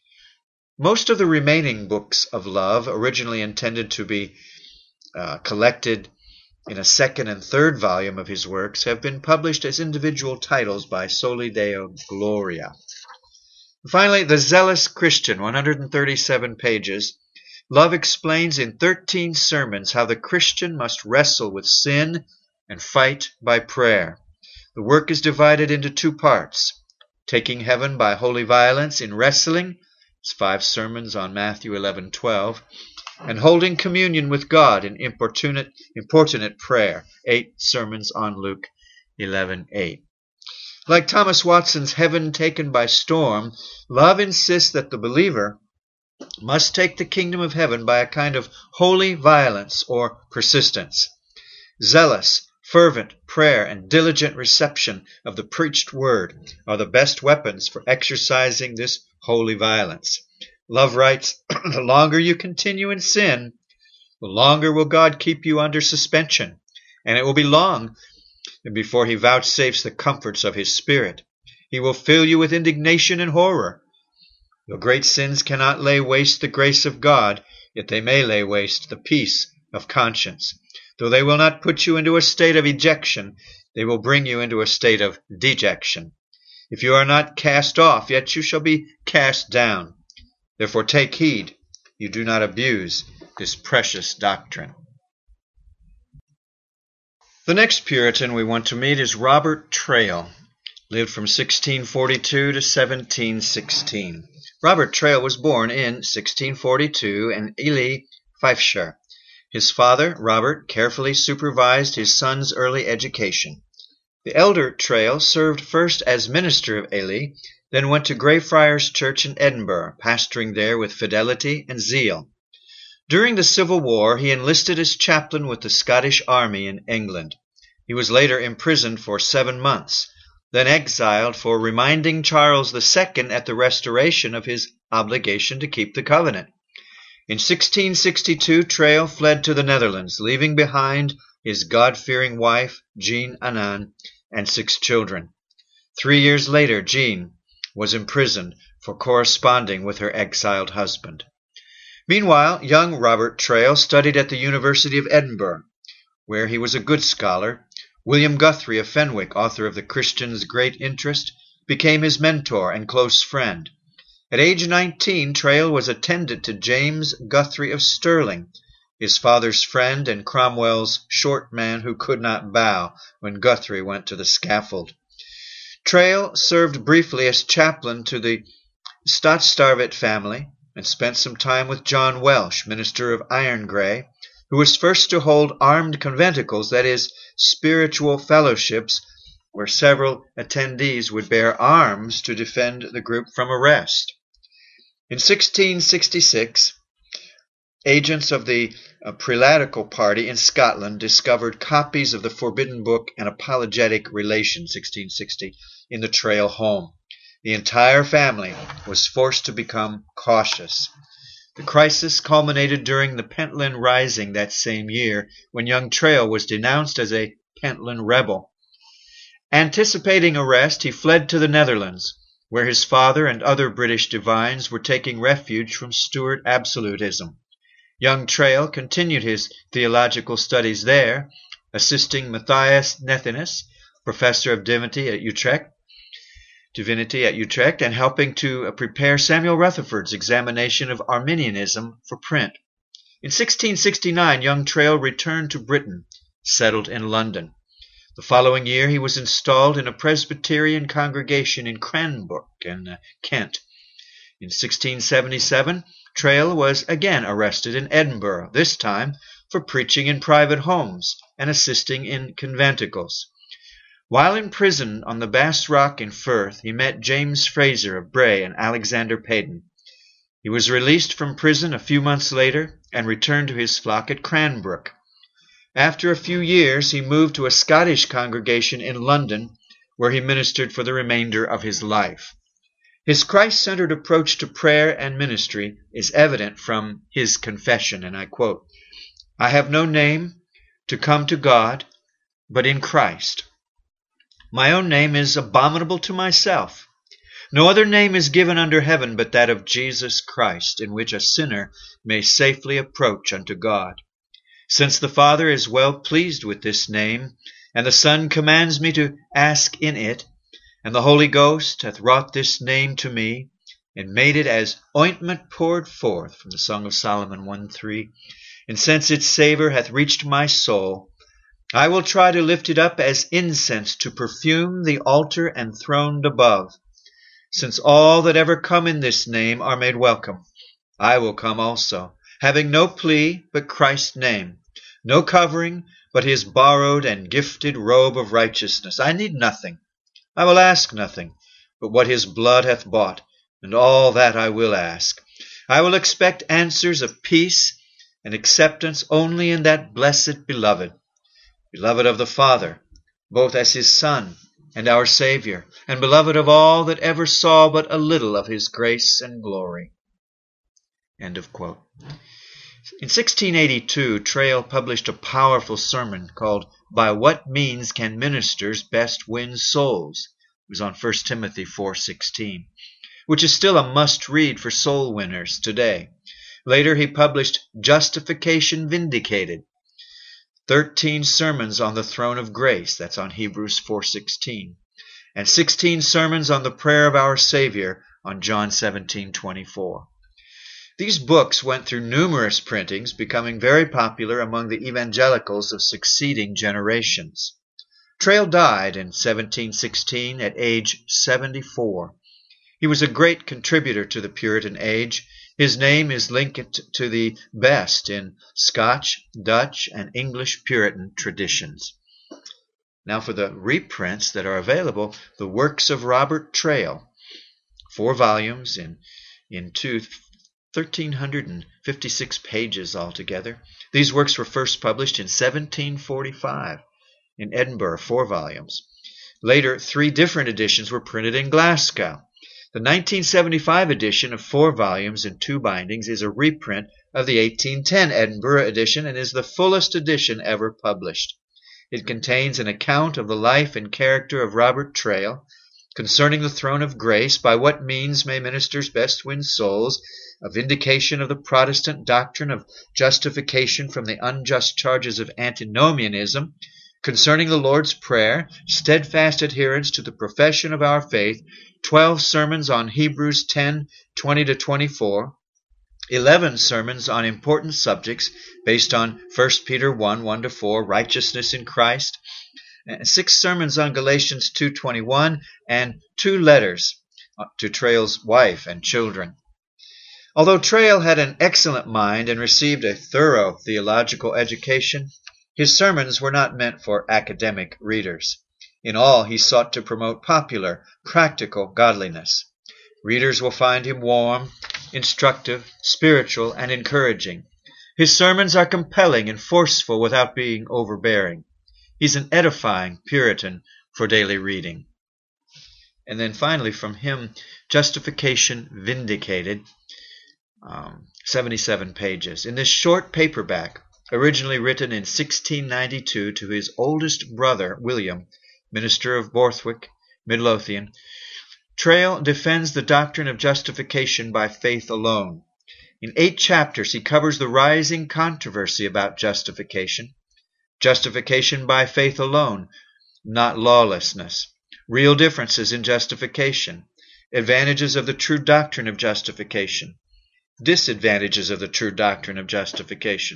Most of the remaining books of Love, originally intended to be uh, collected in a second and third volume of his works, have been published as individual titles by Soli Deo Gloria. Finally, The Zealous Christian, one hundred thirty-seven pages. Love explains in thirteen sermons how the Christian must wrestle with sin and fight by prayer. The work is divided into two parts. Taking Heaven by Holy Violence in Wrestling, it's five sermons on Matthew eleven twelve, and Holding Communion with God in Importunate, Importunate Prayer, eight sermons on Luke eleven eight. Like Thomas Watson's Heaven Taken by Storm, Love insists that the believer must take the kingdom of heaven by a kind of holy violence or persistence. Zealous, fervent prayer and diligent reception of the preached word are the best weapons for exercising this holy violence. Love writes, the longer you continue in sin, the longer will God keep you under suspension, and it will be long before He vouchsafes the comforts of His Spirit. He will fill you with indignation and horror. Though great sins cannot lay waste the grace of God, yet they may lay waste the peace of conscience. Though they will not put you into a state of ejection, they will bring you into a state of dejection. If you are not cast off, yet you shall be cast down. Therefore take heed, you do not abuse this precious doctrine. The next Puritan we want to meet is Robert Traill, lived from sixteen forty-two to seventeen sixteen. Robert Traill was born in sixteen forty-two in Ely, Fifeshire. His father, Robert, carefully supervised his son's early education. The elder Traill served first as minister of Ely, then went to Greyfriars Church in Edinburgh, pastoring there with fidelity and zeal. During the Civil War, he enlisted as chaplain with the Scottish Army in England. He was later imprisoned for seven months, then exiled for reminding Charles the Second at the restoration of his obligation to keep the covenant. In sixteen sixty-two, Traill fled to the Netherlands, leaving behind his God-fearing wife, Jean Annan, and six children. Three years later, Jean was imprisoned for corresponding with her exiled husband. Meanwhile, young Robert Traill studied at the University of Edinburgh, where he was a good scholar. William Guthrie of Fenwick, author of The Christian's Great Interest, became his mentor and close friend. At age nineteen, Traill was attendant to James Guthrie of Stirling, his father's friend and Cromwell's short man who could not bow when Guthrie went to the scaffold. Traill served briefly as chaplain to the Stadstarvet family and spent some time with John Welsh, minister of Irongray, who was first to hold armed conventicles, that is, spiritual fellowships, where several attendees would bear arms to defend the group from arrest. In sixteen sixty-six, agents of the uh, Prelatical Party in Scotland discovered copies of the Forbidden Book and Apologetic Relation, sixteen sixty, in the Trail home. The entire family was forced to become cautious. The crisis culminated during the Pentland Rising that same year, when young Trail was denounced as a Pentland rebel. Anticipating arrest, he fled to the Netherlands, where his father and other British divines were taking refuge from Stuart absolutism. Young Trail continued his theological studies there, assisting Matthias Nethinus, professor of divinity at Utrecht, divinity at Utrecht, and helping to prepare Samuel Rutherford's examination of Arminianism for print. In sixteen sixty-nine, young Trail returned to Britain, settled in London. The following year, he was installed in a Presbyterian congregation in Cranbrook in uh, Kent. In sixteen seventy-seven, Trail was again arrested in Edinburgh, this time for preaching in private homes and assisting in conventicles. While in prison on the Bass Rock in Firth, he met James Fraser of Bray and Alexander Payden. He was released from prison a few months later and returned to his flock at Cranbrook. After a few years, he moved to a Scottish congregation in London, where he ministered for the remainder of his life. His Christ-centered approach to prayer and ministry is evident from his confession, and I quote, "I have no name to come to God but in Christ. My own name is abominable to myself. No other name is given under heaven but that of Jesus Christ, in which a sinner may safely approach unto God. Since the Father is well pleased with this name, and the Son commands me to ask in it, and the Holy Ghost hath wrought this name to me, and made it as ointment poured forth, from the Song of Solomon one three, and since its savour hath reached my soul, I will try to lift it up as incense to perfume the altar enthroned above. Since all that ever come in this name are made welcome, I will come also, having no plea but Christ's name, no covering but his borrowed and gifted robe of righteousness. I need nothing, I will ask nothing, but what his blood hath bought, and all that I will ask. I will expect answers of peace and acceptance only in that blessed Beloved, beloved of the Father, both as his Son and our Savior, and beloved of all that ever saw but a little of his grace and glory." End of quote. In sixteen eighty-two, Trail published a powerful sermon called "By What Means Can Ministers Best Win Souls?" It was on First Timothy four sixteen, which is still a must-read for soul winners today. Later he published Justification Vindicated, thirteen sermons on the throne of grace, that's on Hebrews four sixteen, and sixteen sermons on the prayer of our Savior on John seventeen twenty-four. These books went through numerous printings, becoming very popular among the evangelicals of succeeding generations. Trail died in seventeen sixteen at age seventy-four. He was a great contributor to the Puritan age. His name is linked to the best in Scotch, Dutch, and English Puritan traditions. Now for the reprints that are available, the works of Robert Trail, four volumes in, in two, one thousand three hundred fifty-six pages altogether. These works were first published in seventeen forty-five in Edinburgh, four volumes. Later, three different editions were printed in Glasgow. The nineteen seventy-five edition of four volumes and two bindings is a reprint of the eighteen ten Edinburgh edition and is the fullest edition ever published. It contains an account of the life and character of Robert Trail, concerning the throne of grace, by what means may ministers best win souls, a vindication of the Protestant doctrine of justification from the unjust charges of antinomianism, concerning the Lord's Prayer, steadfast adherence to the profession of our faith, twelve sermons on Hebrews ten twenty to twenty-four, eleven sermons on important subjects based on First Peter one one to four, righteousness in Christ, six sermons on Galatians two twenty-one, and two letters to Trail's wife and children. Although Trail had an excellent mind and received a thorough theological education, his sermons were not meant for academic readers. In all, he sought to promote popular, practical godliness. Readers will find him warm, instructive, spiritual, and encouraging. His sermons are compelling and forceful without being overbearing. He's an edifying Puritan for daily reading. And then finally from him, Justification Vindicated, um, seventy-seven pages. In this short paperback, originally written in sixteen ninety-two to his oldest brother, William, minister of Borthwick, Midlothian, Trail defends the doctrine of justification by faith alone. In eight chapters, he covers the rising controversy about justification. Justification by faith alone, not lawlessness. Real differences in justification. Advantages of the true doctrine of justification. Disadvantages of the true doctrine of justification.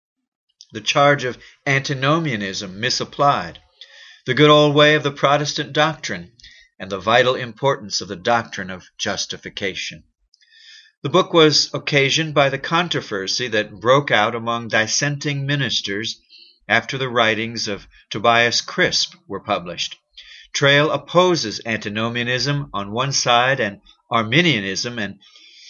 The charge of antinomianism misapplied. The good old way of the Protestant doctrine, and the vital importance of the doctrine of justification. The book was occasioned by the controversy that broke out among dissenting ministers after the writings of Tobias Crisp were published. Trail opposes antinomianism on one side and Arminianism and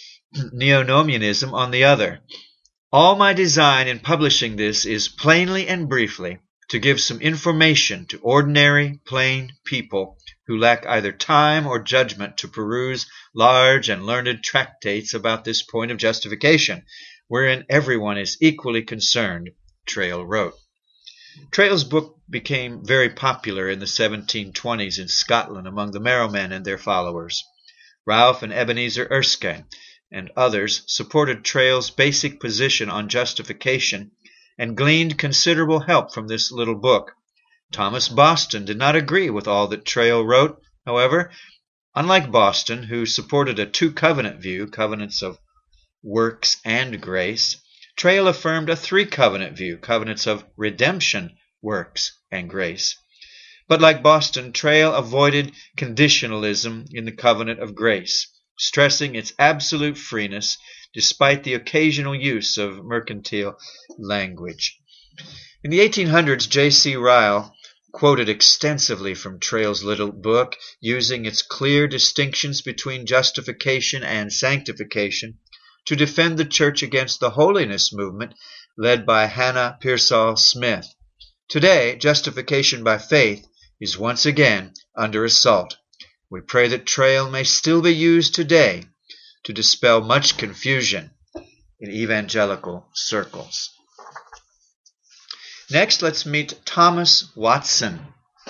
Neonomianism on the other. All my design in publishing this is plainly and briefly to give some information to ordinary, plain people who lack either time or judgment to peruse large and learned tractates about this point of justification, wherein everyone is equally concerned, Trail wrote. Trail's book became very popular in the seventeen twenties in Scotland among the Merrowmen and their followers. Ralph and Ebenezer Erskine and others supported Trail's basic position on justification and gleaned considerable help from this little book. Thomas Boston did not agree with all that Trail wrote, however. Unlike Boston, who supported a two-covenant view, covenants of works and grace, Trail affirmed a three-covenant view, covenants of redemption, works, and grace. But like Boston, Trail avoided conditionalism in the covenant of grace, stressing its absolute freeness despite the occasional use of mercantile language. In the eighteen hundreds, J C Ryle quoted extensively from Trail's little book, using its clear distinctions between justification and sanctification to defend the church against the holiness movement led by Hannah Pearsall Smith. Today, justification by faith is once again under assault. We pray that Trail may still be used today to dispel much confusion in evangelical circles. Next, let's meet Thomas Watson.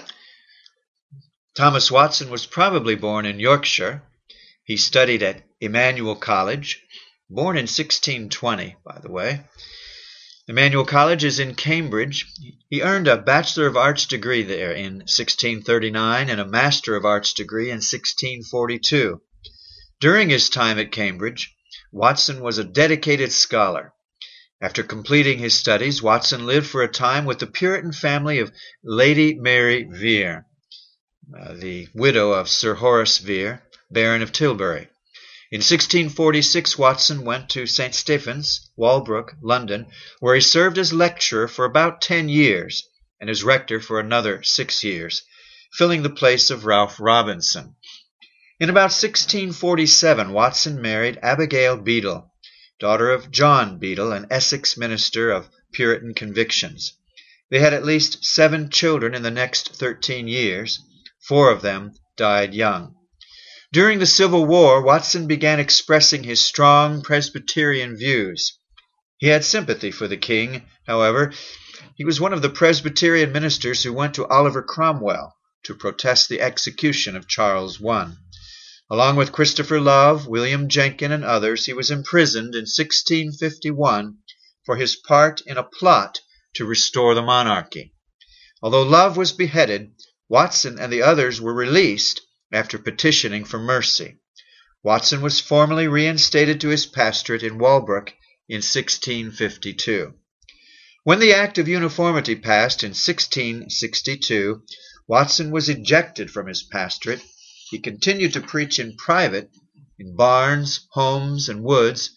Thomas Watson was probably born in Yorkshire. He studied at Emmanuel College, born in sixteen twenty, by the way. Emmanuel College is in Cambridge. He earned a Bachelor of Arts degree there in sixteen thirty-nine and a Master of Arts degree in sixteen forty-two. During his time at Cambridge, Watson was a dedicated scholar. After completing his studies, Watson lived for a time with the Puritan family of Lady Mary Vere, uh, the widow of Sir Horace Vere, Baron of Tilbury. In sixteen forty-six, Watson went to Saint Stephen's, Walbrook, London, where he served as lecturer for about ten years and as rector for another six years, filling the place of Ralph Robinson. In about sixteen forty-seven, Watson married Abigail Beadle, daughter of John Beadle, an Essex minister of Puritan convictions. They had at least seven children in the next thirteen years. Four of them died young. During the Civil War, Watson began expressing his strong Presbyterian views. He had sympathy for the king, however. He was one of the Presbyterian ministers who went to Oliver Cromwell to protest the execution of Charles the First. Along with Christopher Love, William Jenkin, and others, he was imprisoned in sixteen fifty-one for his part in a plot to restore the monarchy. Although Love was beheaded, Watson and the others were released after petitioning for mercy. Watson was formally reinstated to his pastorate in Walbrook in sixteen fifty-two. When the Act of Uniformity passed in sixteen sixty-two, Watson was ejected from his pastorate. He continued to preach in private, in barns, homes, and woods,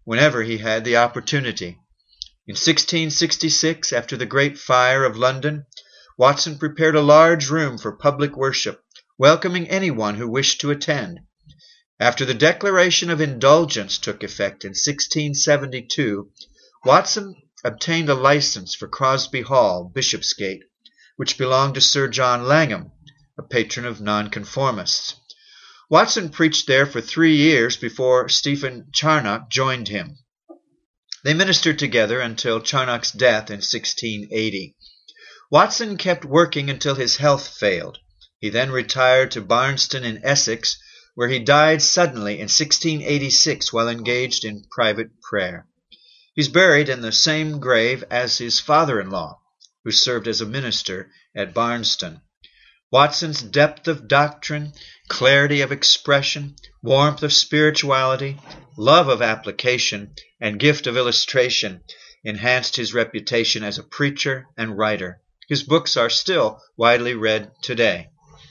whenever he had the opportunity. In sixteen sixty-six, after the Great Fire of London, Watson prepared a large room for public worship, welcoming anyone who wished to attend. After the Declaration of Indulgence took effect in sixteen seventy-two, Watson obtained a license for Crosby Hall, Bishopsgate, which belonged to Sir John Langham, a patron of nonconformists. Watson preached there for three years before Stephen Charnock joined him. They ministered together until Charnock's death in sixteen eighty. Watson kept working until his health failed. He then retired to Barnston in Essex, where he died suddenly in sixteen eighty-six while engaged in private prayer. He's buried in the same grave as his father-in-law, who served as a minister at Barnston. Watson's depth of doctrine, clarity of expression, warmth of spirituality, love of application, and gift of illustration enhanced his reputation as a preacher and writer. His books are still widely read today.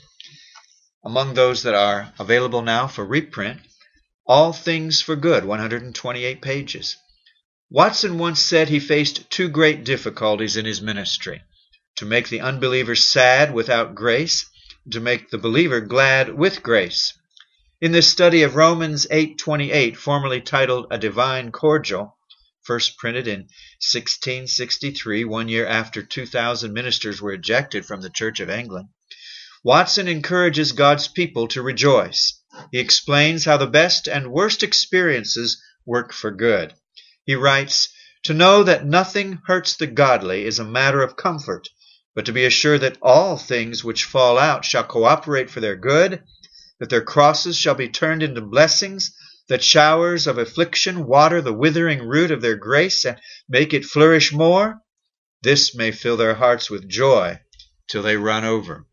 Among those that are available now for reprint, All Things for Good, one hundred twenty-eight pages. Watson once said he faced two great difficulties in his ministry: to make the unbeliever sad without grace, and to make the believer glad with grace. In this study of Romans eight twenty-eight, formerly titled A Divine Cordial, first printed in sixteen sixty-three, one year after two thousand ministers were ejected from the Church of England, Watson encourages God's people to rejoice. He explains how the best and worst experiences work for good. He writes, "To know that nothing hurts the godly is a matter of comfort, but to be assured that all things which fall out shall cooperate for their good, that their crosses shall be turned into blessings, that showers of affliction water the withering root of their grace and make it flourish more, this may fill their hearts with joy till they run over."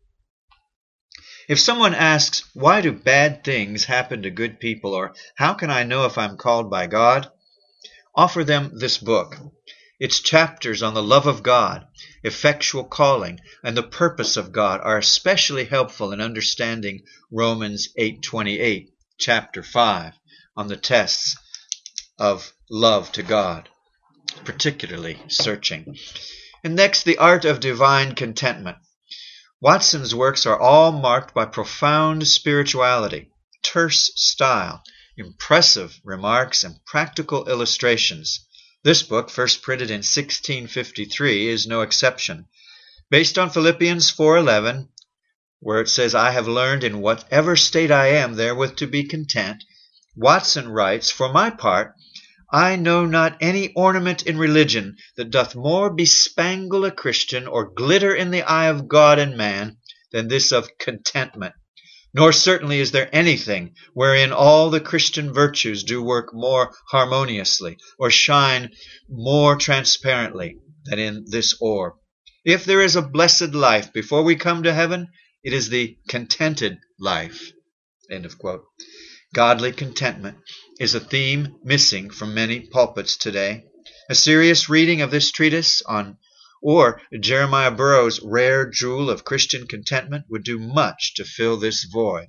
If someone asks, why do bad things happen to good people, or how can I know if I'm called by God? Offer them this book. Its chapters on the love of God, effectual calling, and the purpose of God are especially helpful in understanding Romans eight twenty-eight, chapter five, on the tests of love to God, particularly searching. And next, the art of divine contentment. Watson's works are all marked by profound spirituality, terse style, impressive remarks, and practical illustrations. This book, first printed in sixteen fifty-three, is no exception. Based on Philippians four eleven, where it says, "I have learned in whatever state I am therewith to be content," Watson writes, "For my part, I know not any ornament in religion that doth more bespangle a Christian or glitter in the eye of God and man than this of contentment. Nor certainly is there anything wherein all the Christian virtues do work more harmoniously or shine more transparently than in this orb. If there is a blessed life before we come to heaven, it is the contented life." End of quote. Godly contentment is a theme missing from many pulpits today. A serious reading of this treatise on or Jeremiah Burroughs' rare jewel of Christian contentment would do much to fill this void.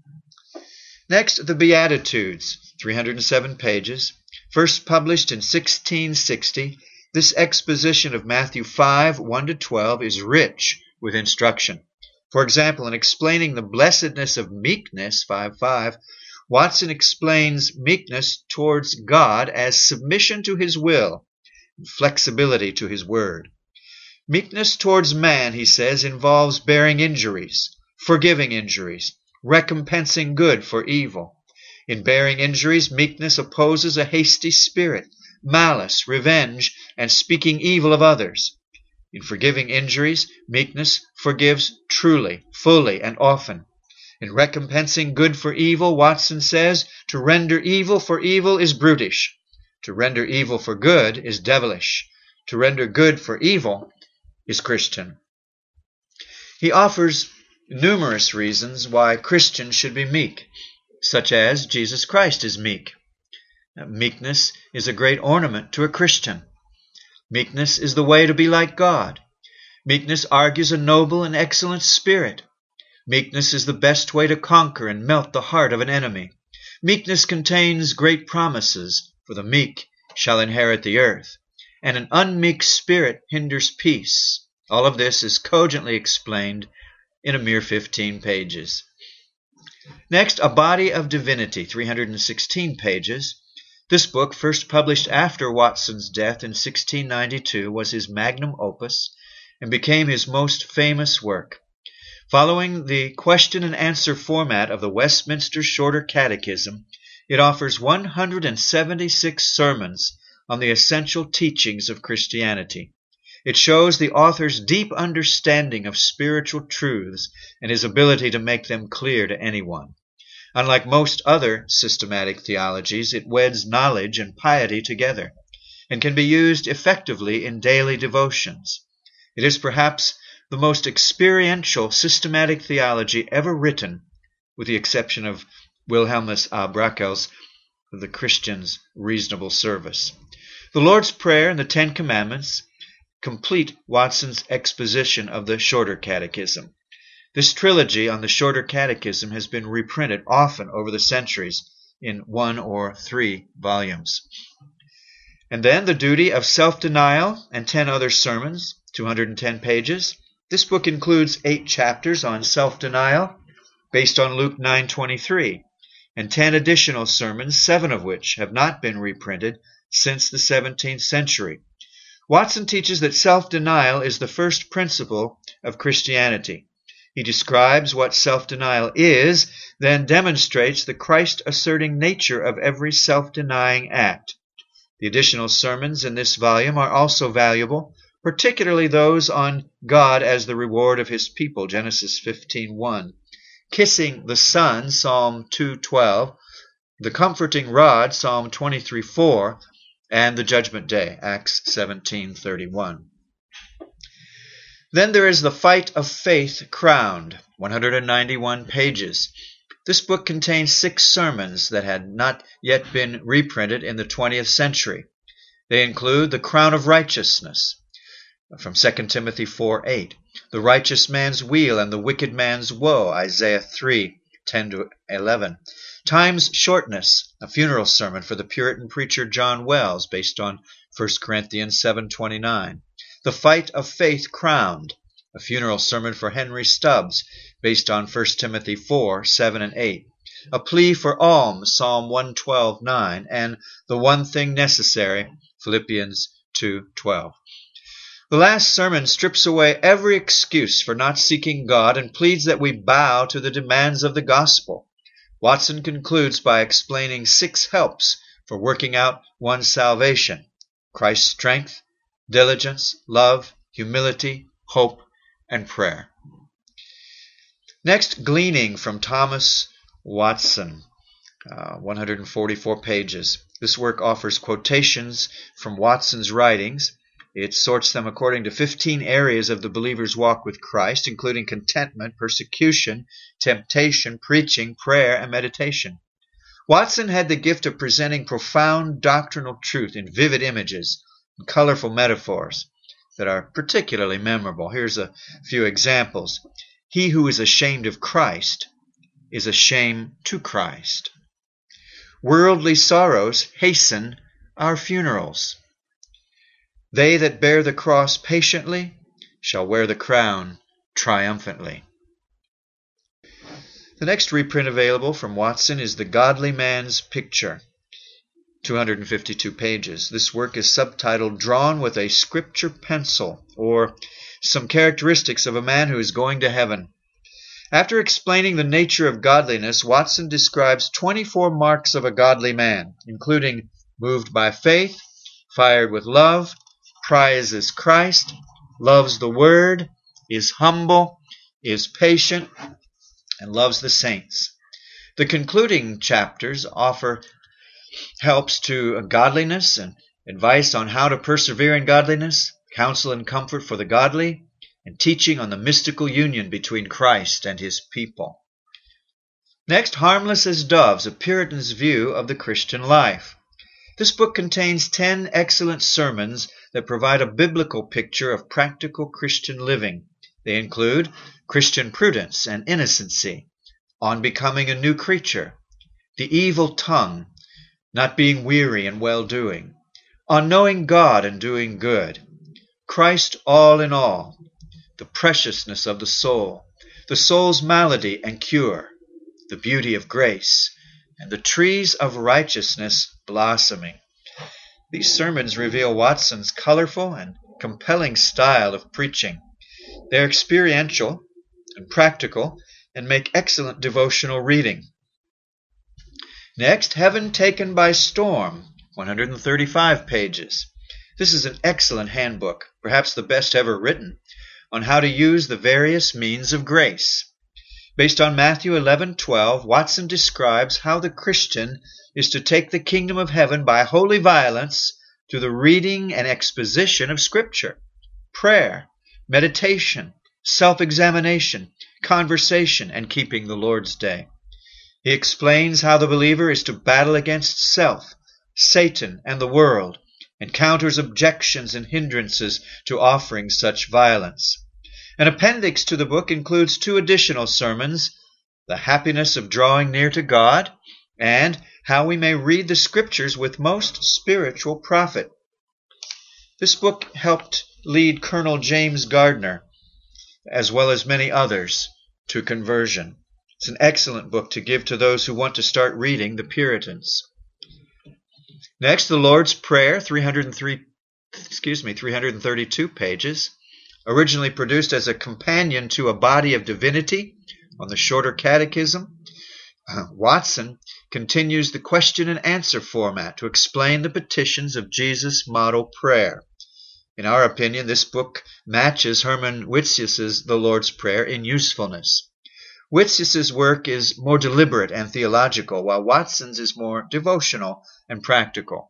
Next, the Beatitudes, three hundred seven pages. First published in sixteen sixty, this exposition of Matthew five, one to twelve is rich with instruction. For example, in explaining the blessedness of meekness, five five, Watson explains meekness towards God as submission to His will and flexibility to His word. Meekness towards man, he says, involves bearing injuries, forgiving injuries, recompensing good for evil. In bearing injuries, meekness opposes a hasty spirit, malice, revenge, and speaking evil of others. In forgiving injuries, meekness forgives truly, fully, and often. In recompensing good for evil, Watson says, to render evil for evil is brutish. To render evil for good is devilish. To render good for evil is Christian. He offers numerous reasons why Christians should be meek, such as Jesus Christ is meek. Now, meekness is a great ornament to a Christian. Meekness is the way to be like God. Meekness argues a noble and excellent spirit. Meekness is the best way to conquer and melt the heart of an enemy. Meekness contains great promises, for the meek shall inherit the earth, and an unmeek spirit hinders peace. All of this is cogently explained in a mere fifteen pages. Next, A Body of Divinity, three hundred sixteen pages. This book, first published after Watson's death in sixteen ninety-two, was his magnum opus and became his most famous work. Following the question and answer format of the Westminster Shorter Catechism, it offers one hundred seventy-six sermons on the essential teachings of Christianity. It shows the author's deep understanding of spiritual truths and his ability to make them clear to anyone. Unlike most other systematic theologies, it weds knowledge and piety together and can be used effectively in daily devotions. It is perhaps the most experiential systematic theology ever written, with the exception of Wilhelmus A. Brackel's The Christian's Reasonable Service. The Lord's Prayer and the Ten Commandments complete Watson's exposition of the Shorter Catechism. This trilogy on the Shorter Catechism has been reprinted often over the centuries in one or three volumes. And then The Duty of Self-Denial and ten other sermons, two hundred ten pages. This book includes eight chapters on self-denial, based on Luke nine twenty-three, and ten additional sermons, seven of which have not been reprinted since the seventeenth century. Watson teaches that self-denial is the first principle of Christianity. He describes what self-denial is, then demonstrates the Christ-asserting nature of every self-denying act. The additional sermons in this volume are also valuable, particularly those on God as the reward of his people, Genesis fifteen one, Kissing the Son, Psalm two twelve, The Comforting Rod, Psalm twenty-three four, and the Judgment Day, Acts seventeen thirty-one. Then there is The Fight of Faith Crowned, one hundred ninety-one pages. This book contains six sermons that had not yet been reprinted in the twentieth century. They include The Crown of Righteousness, from Second Timothy four eight, The Righteous Man's Weal and the Wicked Man's Woe, Isaiah three ten to eleven, Time's Shortness, a funeral sermon for the Puritan preacher John Wells, based on First Corinthians seven twenty-nine, The Fight of Faith Crowned, a funeral sermon for Henry Stubbs, based on First Timothy four seven and eight, A Plea for Alms, Psalm one twelve nine, and The One Thing Necessary, Philippians two twelve. The last sermon strips away every excuse for not seeking God and pleads that we bow to the demands of the gospel. Watson concludes by explaining six helps for working out one's salvation: Christ's strength, diligence, love, humility, hope, and prayer. Next, Gleaning from Thomas Watson, uh, one hundred forty-four pages. This work offers quotations from Watson's writings. It sorts them according to fifteen areas of the believer's walk with Christ, including contentment, persecution, temptation, preaching, prayer, and meditation. Watson had the gift of presenting profound doctrinal truth in vivid images and colorful metaphors that are particularly memorable. Here's a few examples. He who is ashamed of Christ is a shame to Christ. Worldly sorrows hasten our funerals. They that bear the cross patiently shall wear the crown triumphantly. The next reprint available from Watson is The Godly Man's Picture, two hundred fifty-two pages. This work is subtitled Drawn with a Scripture Pencil, or Some Characteristics of a Man Who is Going to Heaven. After explaining the nature of godliness, Watson describes twenty-four marks of a godly man, including moved by faith, fired with love, prizes Christ, loves the Word, is humble, is patient, and loves the saints. The concluding chapters offer helps to godliness and advice on how to persevere in godliness, counsel and comfort for the godly, and teaching on the mystical union between Christ and his people. Next, Harmless as Doves, a Puritan's view of the Christian life. This book contains ten excellent sermons that provide a biblical picture of practical Christian living. They include Christian prudence and innocency, on becoming a new creature, the evil tongue, not being weary in well-doing, on knowing God and doing good, Christ all in all, the preciousness of the soul, the soul's malady and cure, the beauty of grace, and the trees of righteousness blossoming. These sermons reveal Watson's colorful and compelling style of preaching. They're experiential and practical and make excellent devotional reading. Next, Heaven Taken by Storm, one hundred thirty-five pages. This is an excellent handbook, perhaps the best ever written, on how to use the various means of grace. Based on Matthew eleven twelve, Watson describes how the Christian is to take the kingdom of heaven by holy violence through the reading and exposition of Scripture, prayer, meditation, self-examination, conversation, and keeping the Lord's Day. He explains how the believer is to battle against self, Satan, and the world, and counters objections and hindrances to offering such violence. An appendix to the book includes two additional sermons, The Happiness of Drawing Near to God, and How We May Read the Scriptures with Most Spiritual Profit. This book helped lead Colonel James Gardner, as well as many others, to conversion. It's an excellent book to give to those who want to start reading the Puritans. Next, the Lord's Prayer, three hundred three, excuse me, three hundred thirty-two pages, originally produced as a companion to A Body of Divinity on the Shorter Catechism. Uh, Watson continues the question and answer format to explain the petitions of Jesus' model prayer. In our opinion, this book matches Herman Witsius's The Lord's Prayer in usefulness. Witsius's work is more deliberate and theological, while Watson's is more devotional and practical.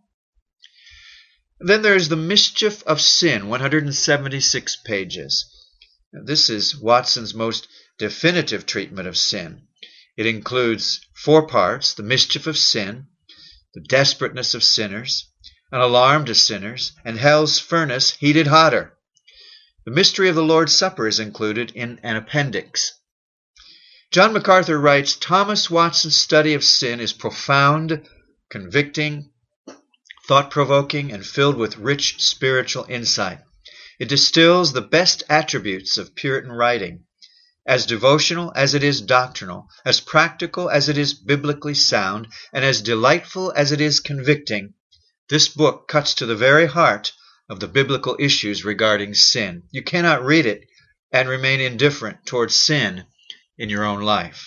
Then there is The Mischief of Sin, one hundred seventy-six pages. This is Watson's most definitive treatment of sin. It includes four parts: the mischief of sin, the desperateness of sinners, an alarm to sinners, and hell's furnace heated hotter. The mystery of the Lord's Supper is included in an appendix. John MacArthur writes, Thomas Watson's study of sin is profound, convicting, thought-provoking, and filled with rich spiritual insight. It distills the best attributes of Puritan writing, as devotional as it is doctrinal, as practical as it is biblically sound, and as delightful as it is convicting. This book cuts to the very heart of the biblical issues regarding sin. You cannot read it and remain indifferent towards sin in your own life.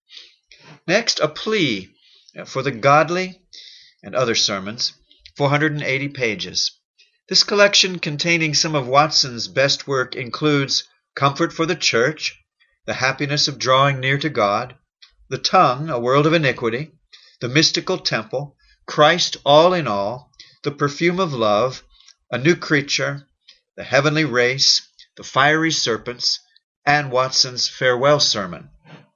Next, A Plea for the Godly and Other Sermons, four hundred eighty pages. This collection, containing some of Watson's best work, includes Comfort for the Church, The Happiness of Drawing Near to God, The Tongue, A World of Iniquity, The Mystical Temple, Christ All in All, The Perfume of Love, A New Creature, The Heavenly Race, The Fiery Serpents, and Watson's Farewell Sermon.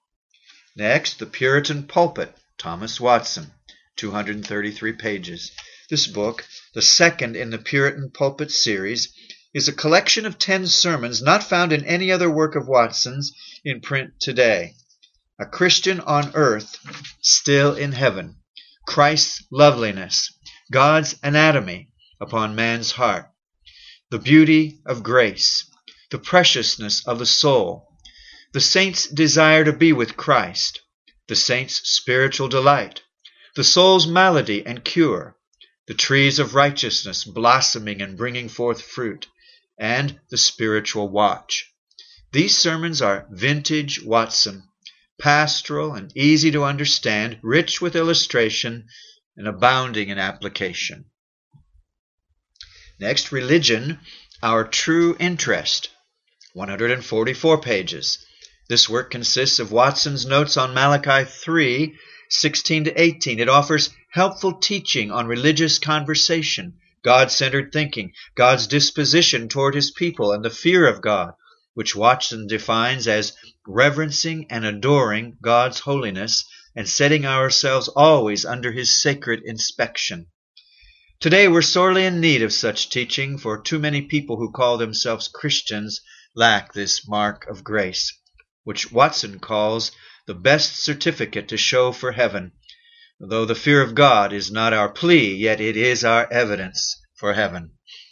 Next, The Puritan Pulpit, Thomas Watson, two hundred thirty-three pages. This book, the second in the Puritan Pulpit series, is a collection of ten sermons not found in any other work of Watson's in print today. A Christian on Earth, Still in Heaven, Christ's Loveliness, God's Anatomy upon Man's Heart, The Beauty of Grace, The Preciousness of the Soul, The Saint's Desire to be with Christ, The Saint's Spiritual Delight, The Soul's Malady and Cure, The Trees of Righteousness Blossoming and Bringing Forth Fruit, and The Spiritual Watch. These sermons are vintage Watson, pastoral and easy to understand, rich with illustration, and abounding in application. Next, Religion, Our True Interest, one hundred forty-four pages. This work consists of Watson's notes on Malachi three, sixteen to eighteen. It offers helpful teaching on religious conversation, God-centered thinking, God's disposition toward His people, and the fear of God, which Watson defines as reverencing and adoring God's holiness and setting ourselves always under His sacred inspection. Today we're sorely in need of such teaching, for too many people who call themselves Christians lack this mark of grace, which Watson calls the best certificate to show for heaven, Though the fear of God is not our plea, yet it is our evidence for heaven.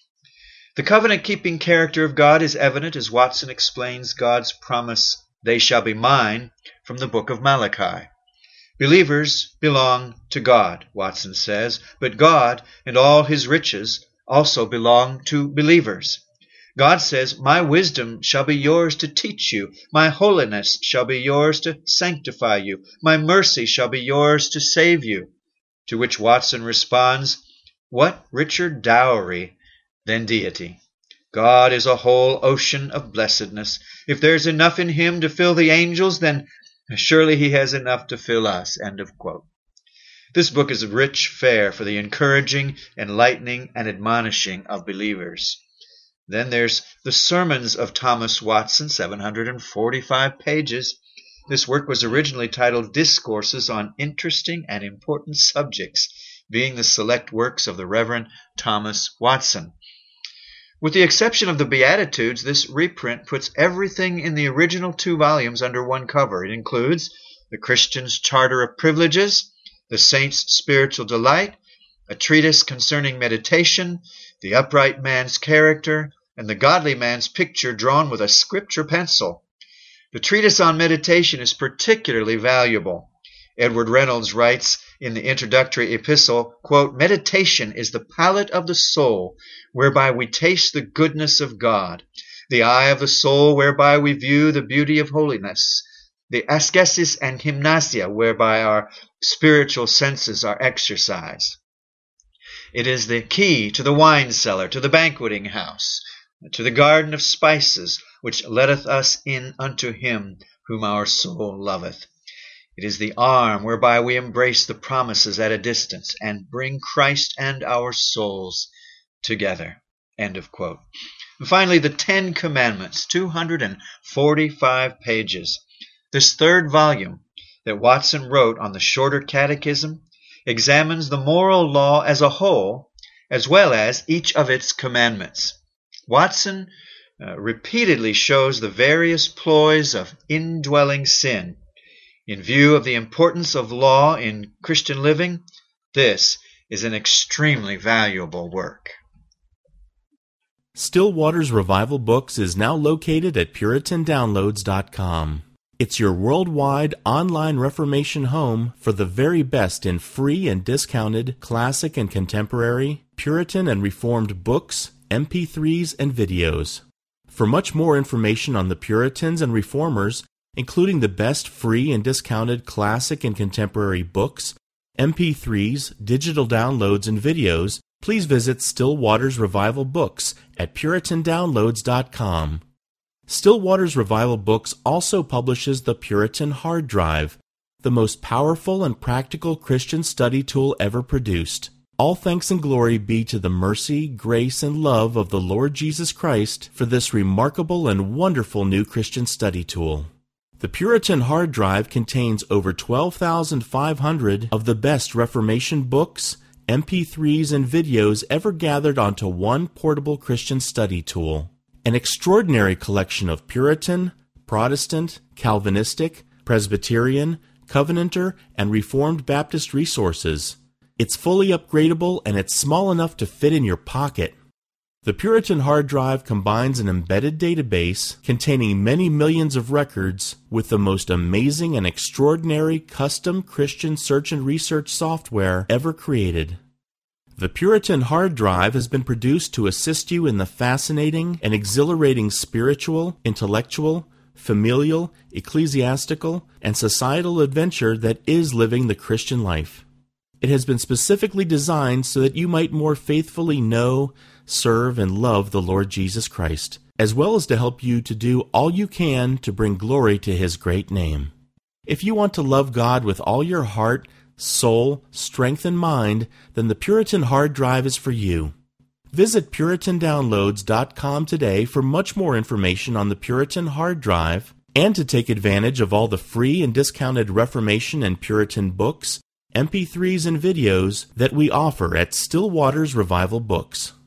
The covenant-keeping character of God is evident as Watson explains God's promise, "They shall be mine," from the book of Malachi. Believers belong to God, Watson says, but God and all his riches also belong to believers. God says, "My wisdom shall be yours to teach you. My holiness shall be yours to sanctify you. My mercy shall be yours to save you." To which Watson responds, "What richer dowry than deity? God is a whole ocean of blessedness. If there's enough in him to fill the angels, then surely he has enough to fill us." End of quote. This book is rich fare for the encouraging, enlightening, and admonishing of believers. Then there's the Sermons of Thomas Watson, seven hundred forty-five pages. This work was originally titled Discourses on Interesting and Important Subjects, being the select works of the Reverend Thomas Watson. With the exception of the Beatitudes, this reprint puts everything in the original two volumes under one cover. It includes the Christian's Charter of Privileges, the Saint's Spiritual Delight, a treatise concerning meditation, the upright man's character, and the godly man's picture drawn with a scripture pencil. The treatise on meditation is particularly valuable. Edward Reynolds writes in the introductory epistle, quote, "Meditation is the palate of the soul, whereby we taste the goodness of God, the eye of the soul, whereby we view the beauty of holiness, the ascesis and gymnasia, whereby our spiritual senses are exercised. It is the key to the wine cellar, to the banqueting house, to the garden of spices, which letteth us in unto him whom our soul loveth. It is the arm whereby we embrace the promises at a distance and bring Christ and our souls together." End of quote. And finally, the Ten Commandments, two hundred forty-five pages. This third volume that Watson wrote on the Shorter Catechism examines the moral law as a whole, as well as each of its commandments. Watson uh, repeatedly shows the various ploys of indwelling sin. In view of the importance of law in Christian living, this is an extremely valuable work. Still Waters Revival Books is now located at Puritan Downloads dot com. It's your worldwide online Reformation home for the very best in free and discounted classic and contemporary, Puritan and Reformed books, M P threes, and videos. For much more information on the Puritans and Reformers, including the best free and discounted classic and contemporary books, M P threes, digital downloads, and videos, please visit Still Waters Revival Books at Puritan Downloads dot com. Still Waters Revival Books also publishes the Puritan Hard Drive, the most powerful and practical Christian study tool ever produced. All thanks and glory be to the mercy, grace, and love of the Lord Jesus Christ for this remarkable and wonderful new Christian study tool. The Puritan Hard Drive contains over twelve thousand five hundred of the best Reformation books, M P threes, and videos ever gathered onto one portable Christian study tool. An extraordinary collection of Puritan, Protestant, Calvinistic, Presbyterian, Covenanter, and Reformed Baptist resources. It's fully upgradable and it's small enough to fit in your pocket. The Puritan Hard Drive combines an embedded database containing many millions of records with the most amazing and extraordinary custom Christian search and research software ever created. The Puritan Hard Drive has been produced to assist you in the fascinating and exhilarating spiritual, intellectual, familial, ecclesiastical, and societal adventure that is living the Christian life. It has been specifically designed so that you might more faithfully know, serve, and love the Lord Jesus Christ, as well as to help you to do all you can to bring glory to His great name. If you want to love God with all your heart, soul, strength, and mind, then the Puritan Hard Drive is for you. Visit Puritan Downloads dot com today for much more information on the Puritan Hard Drive and to take advantage of all the free and discounted Reformation and Puritan books, M P threes, and videos that we offer at Still Waters Revival Books.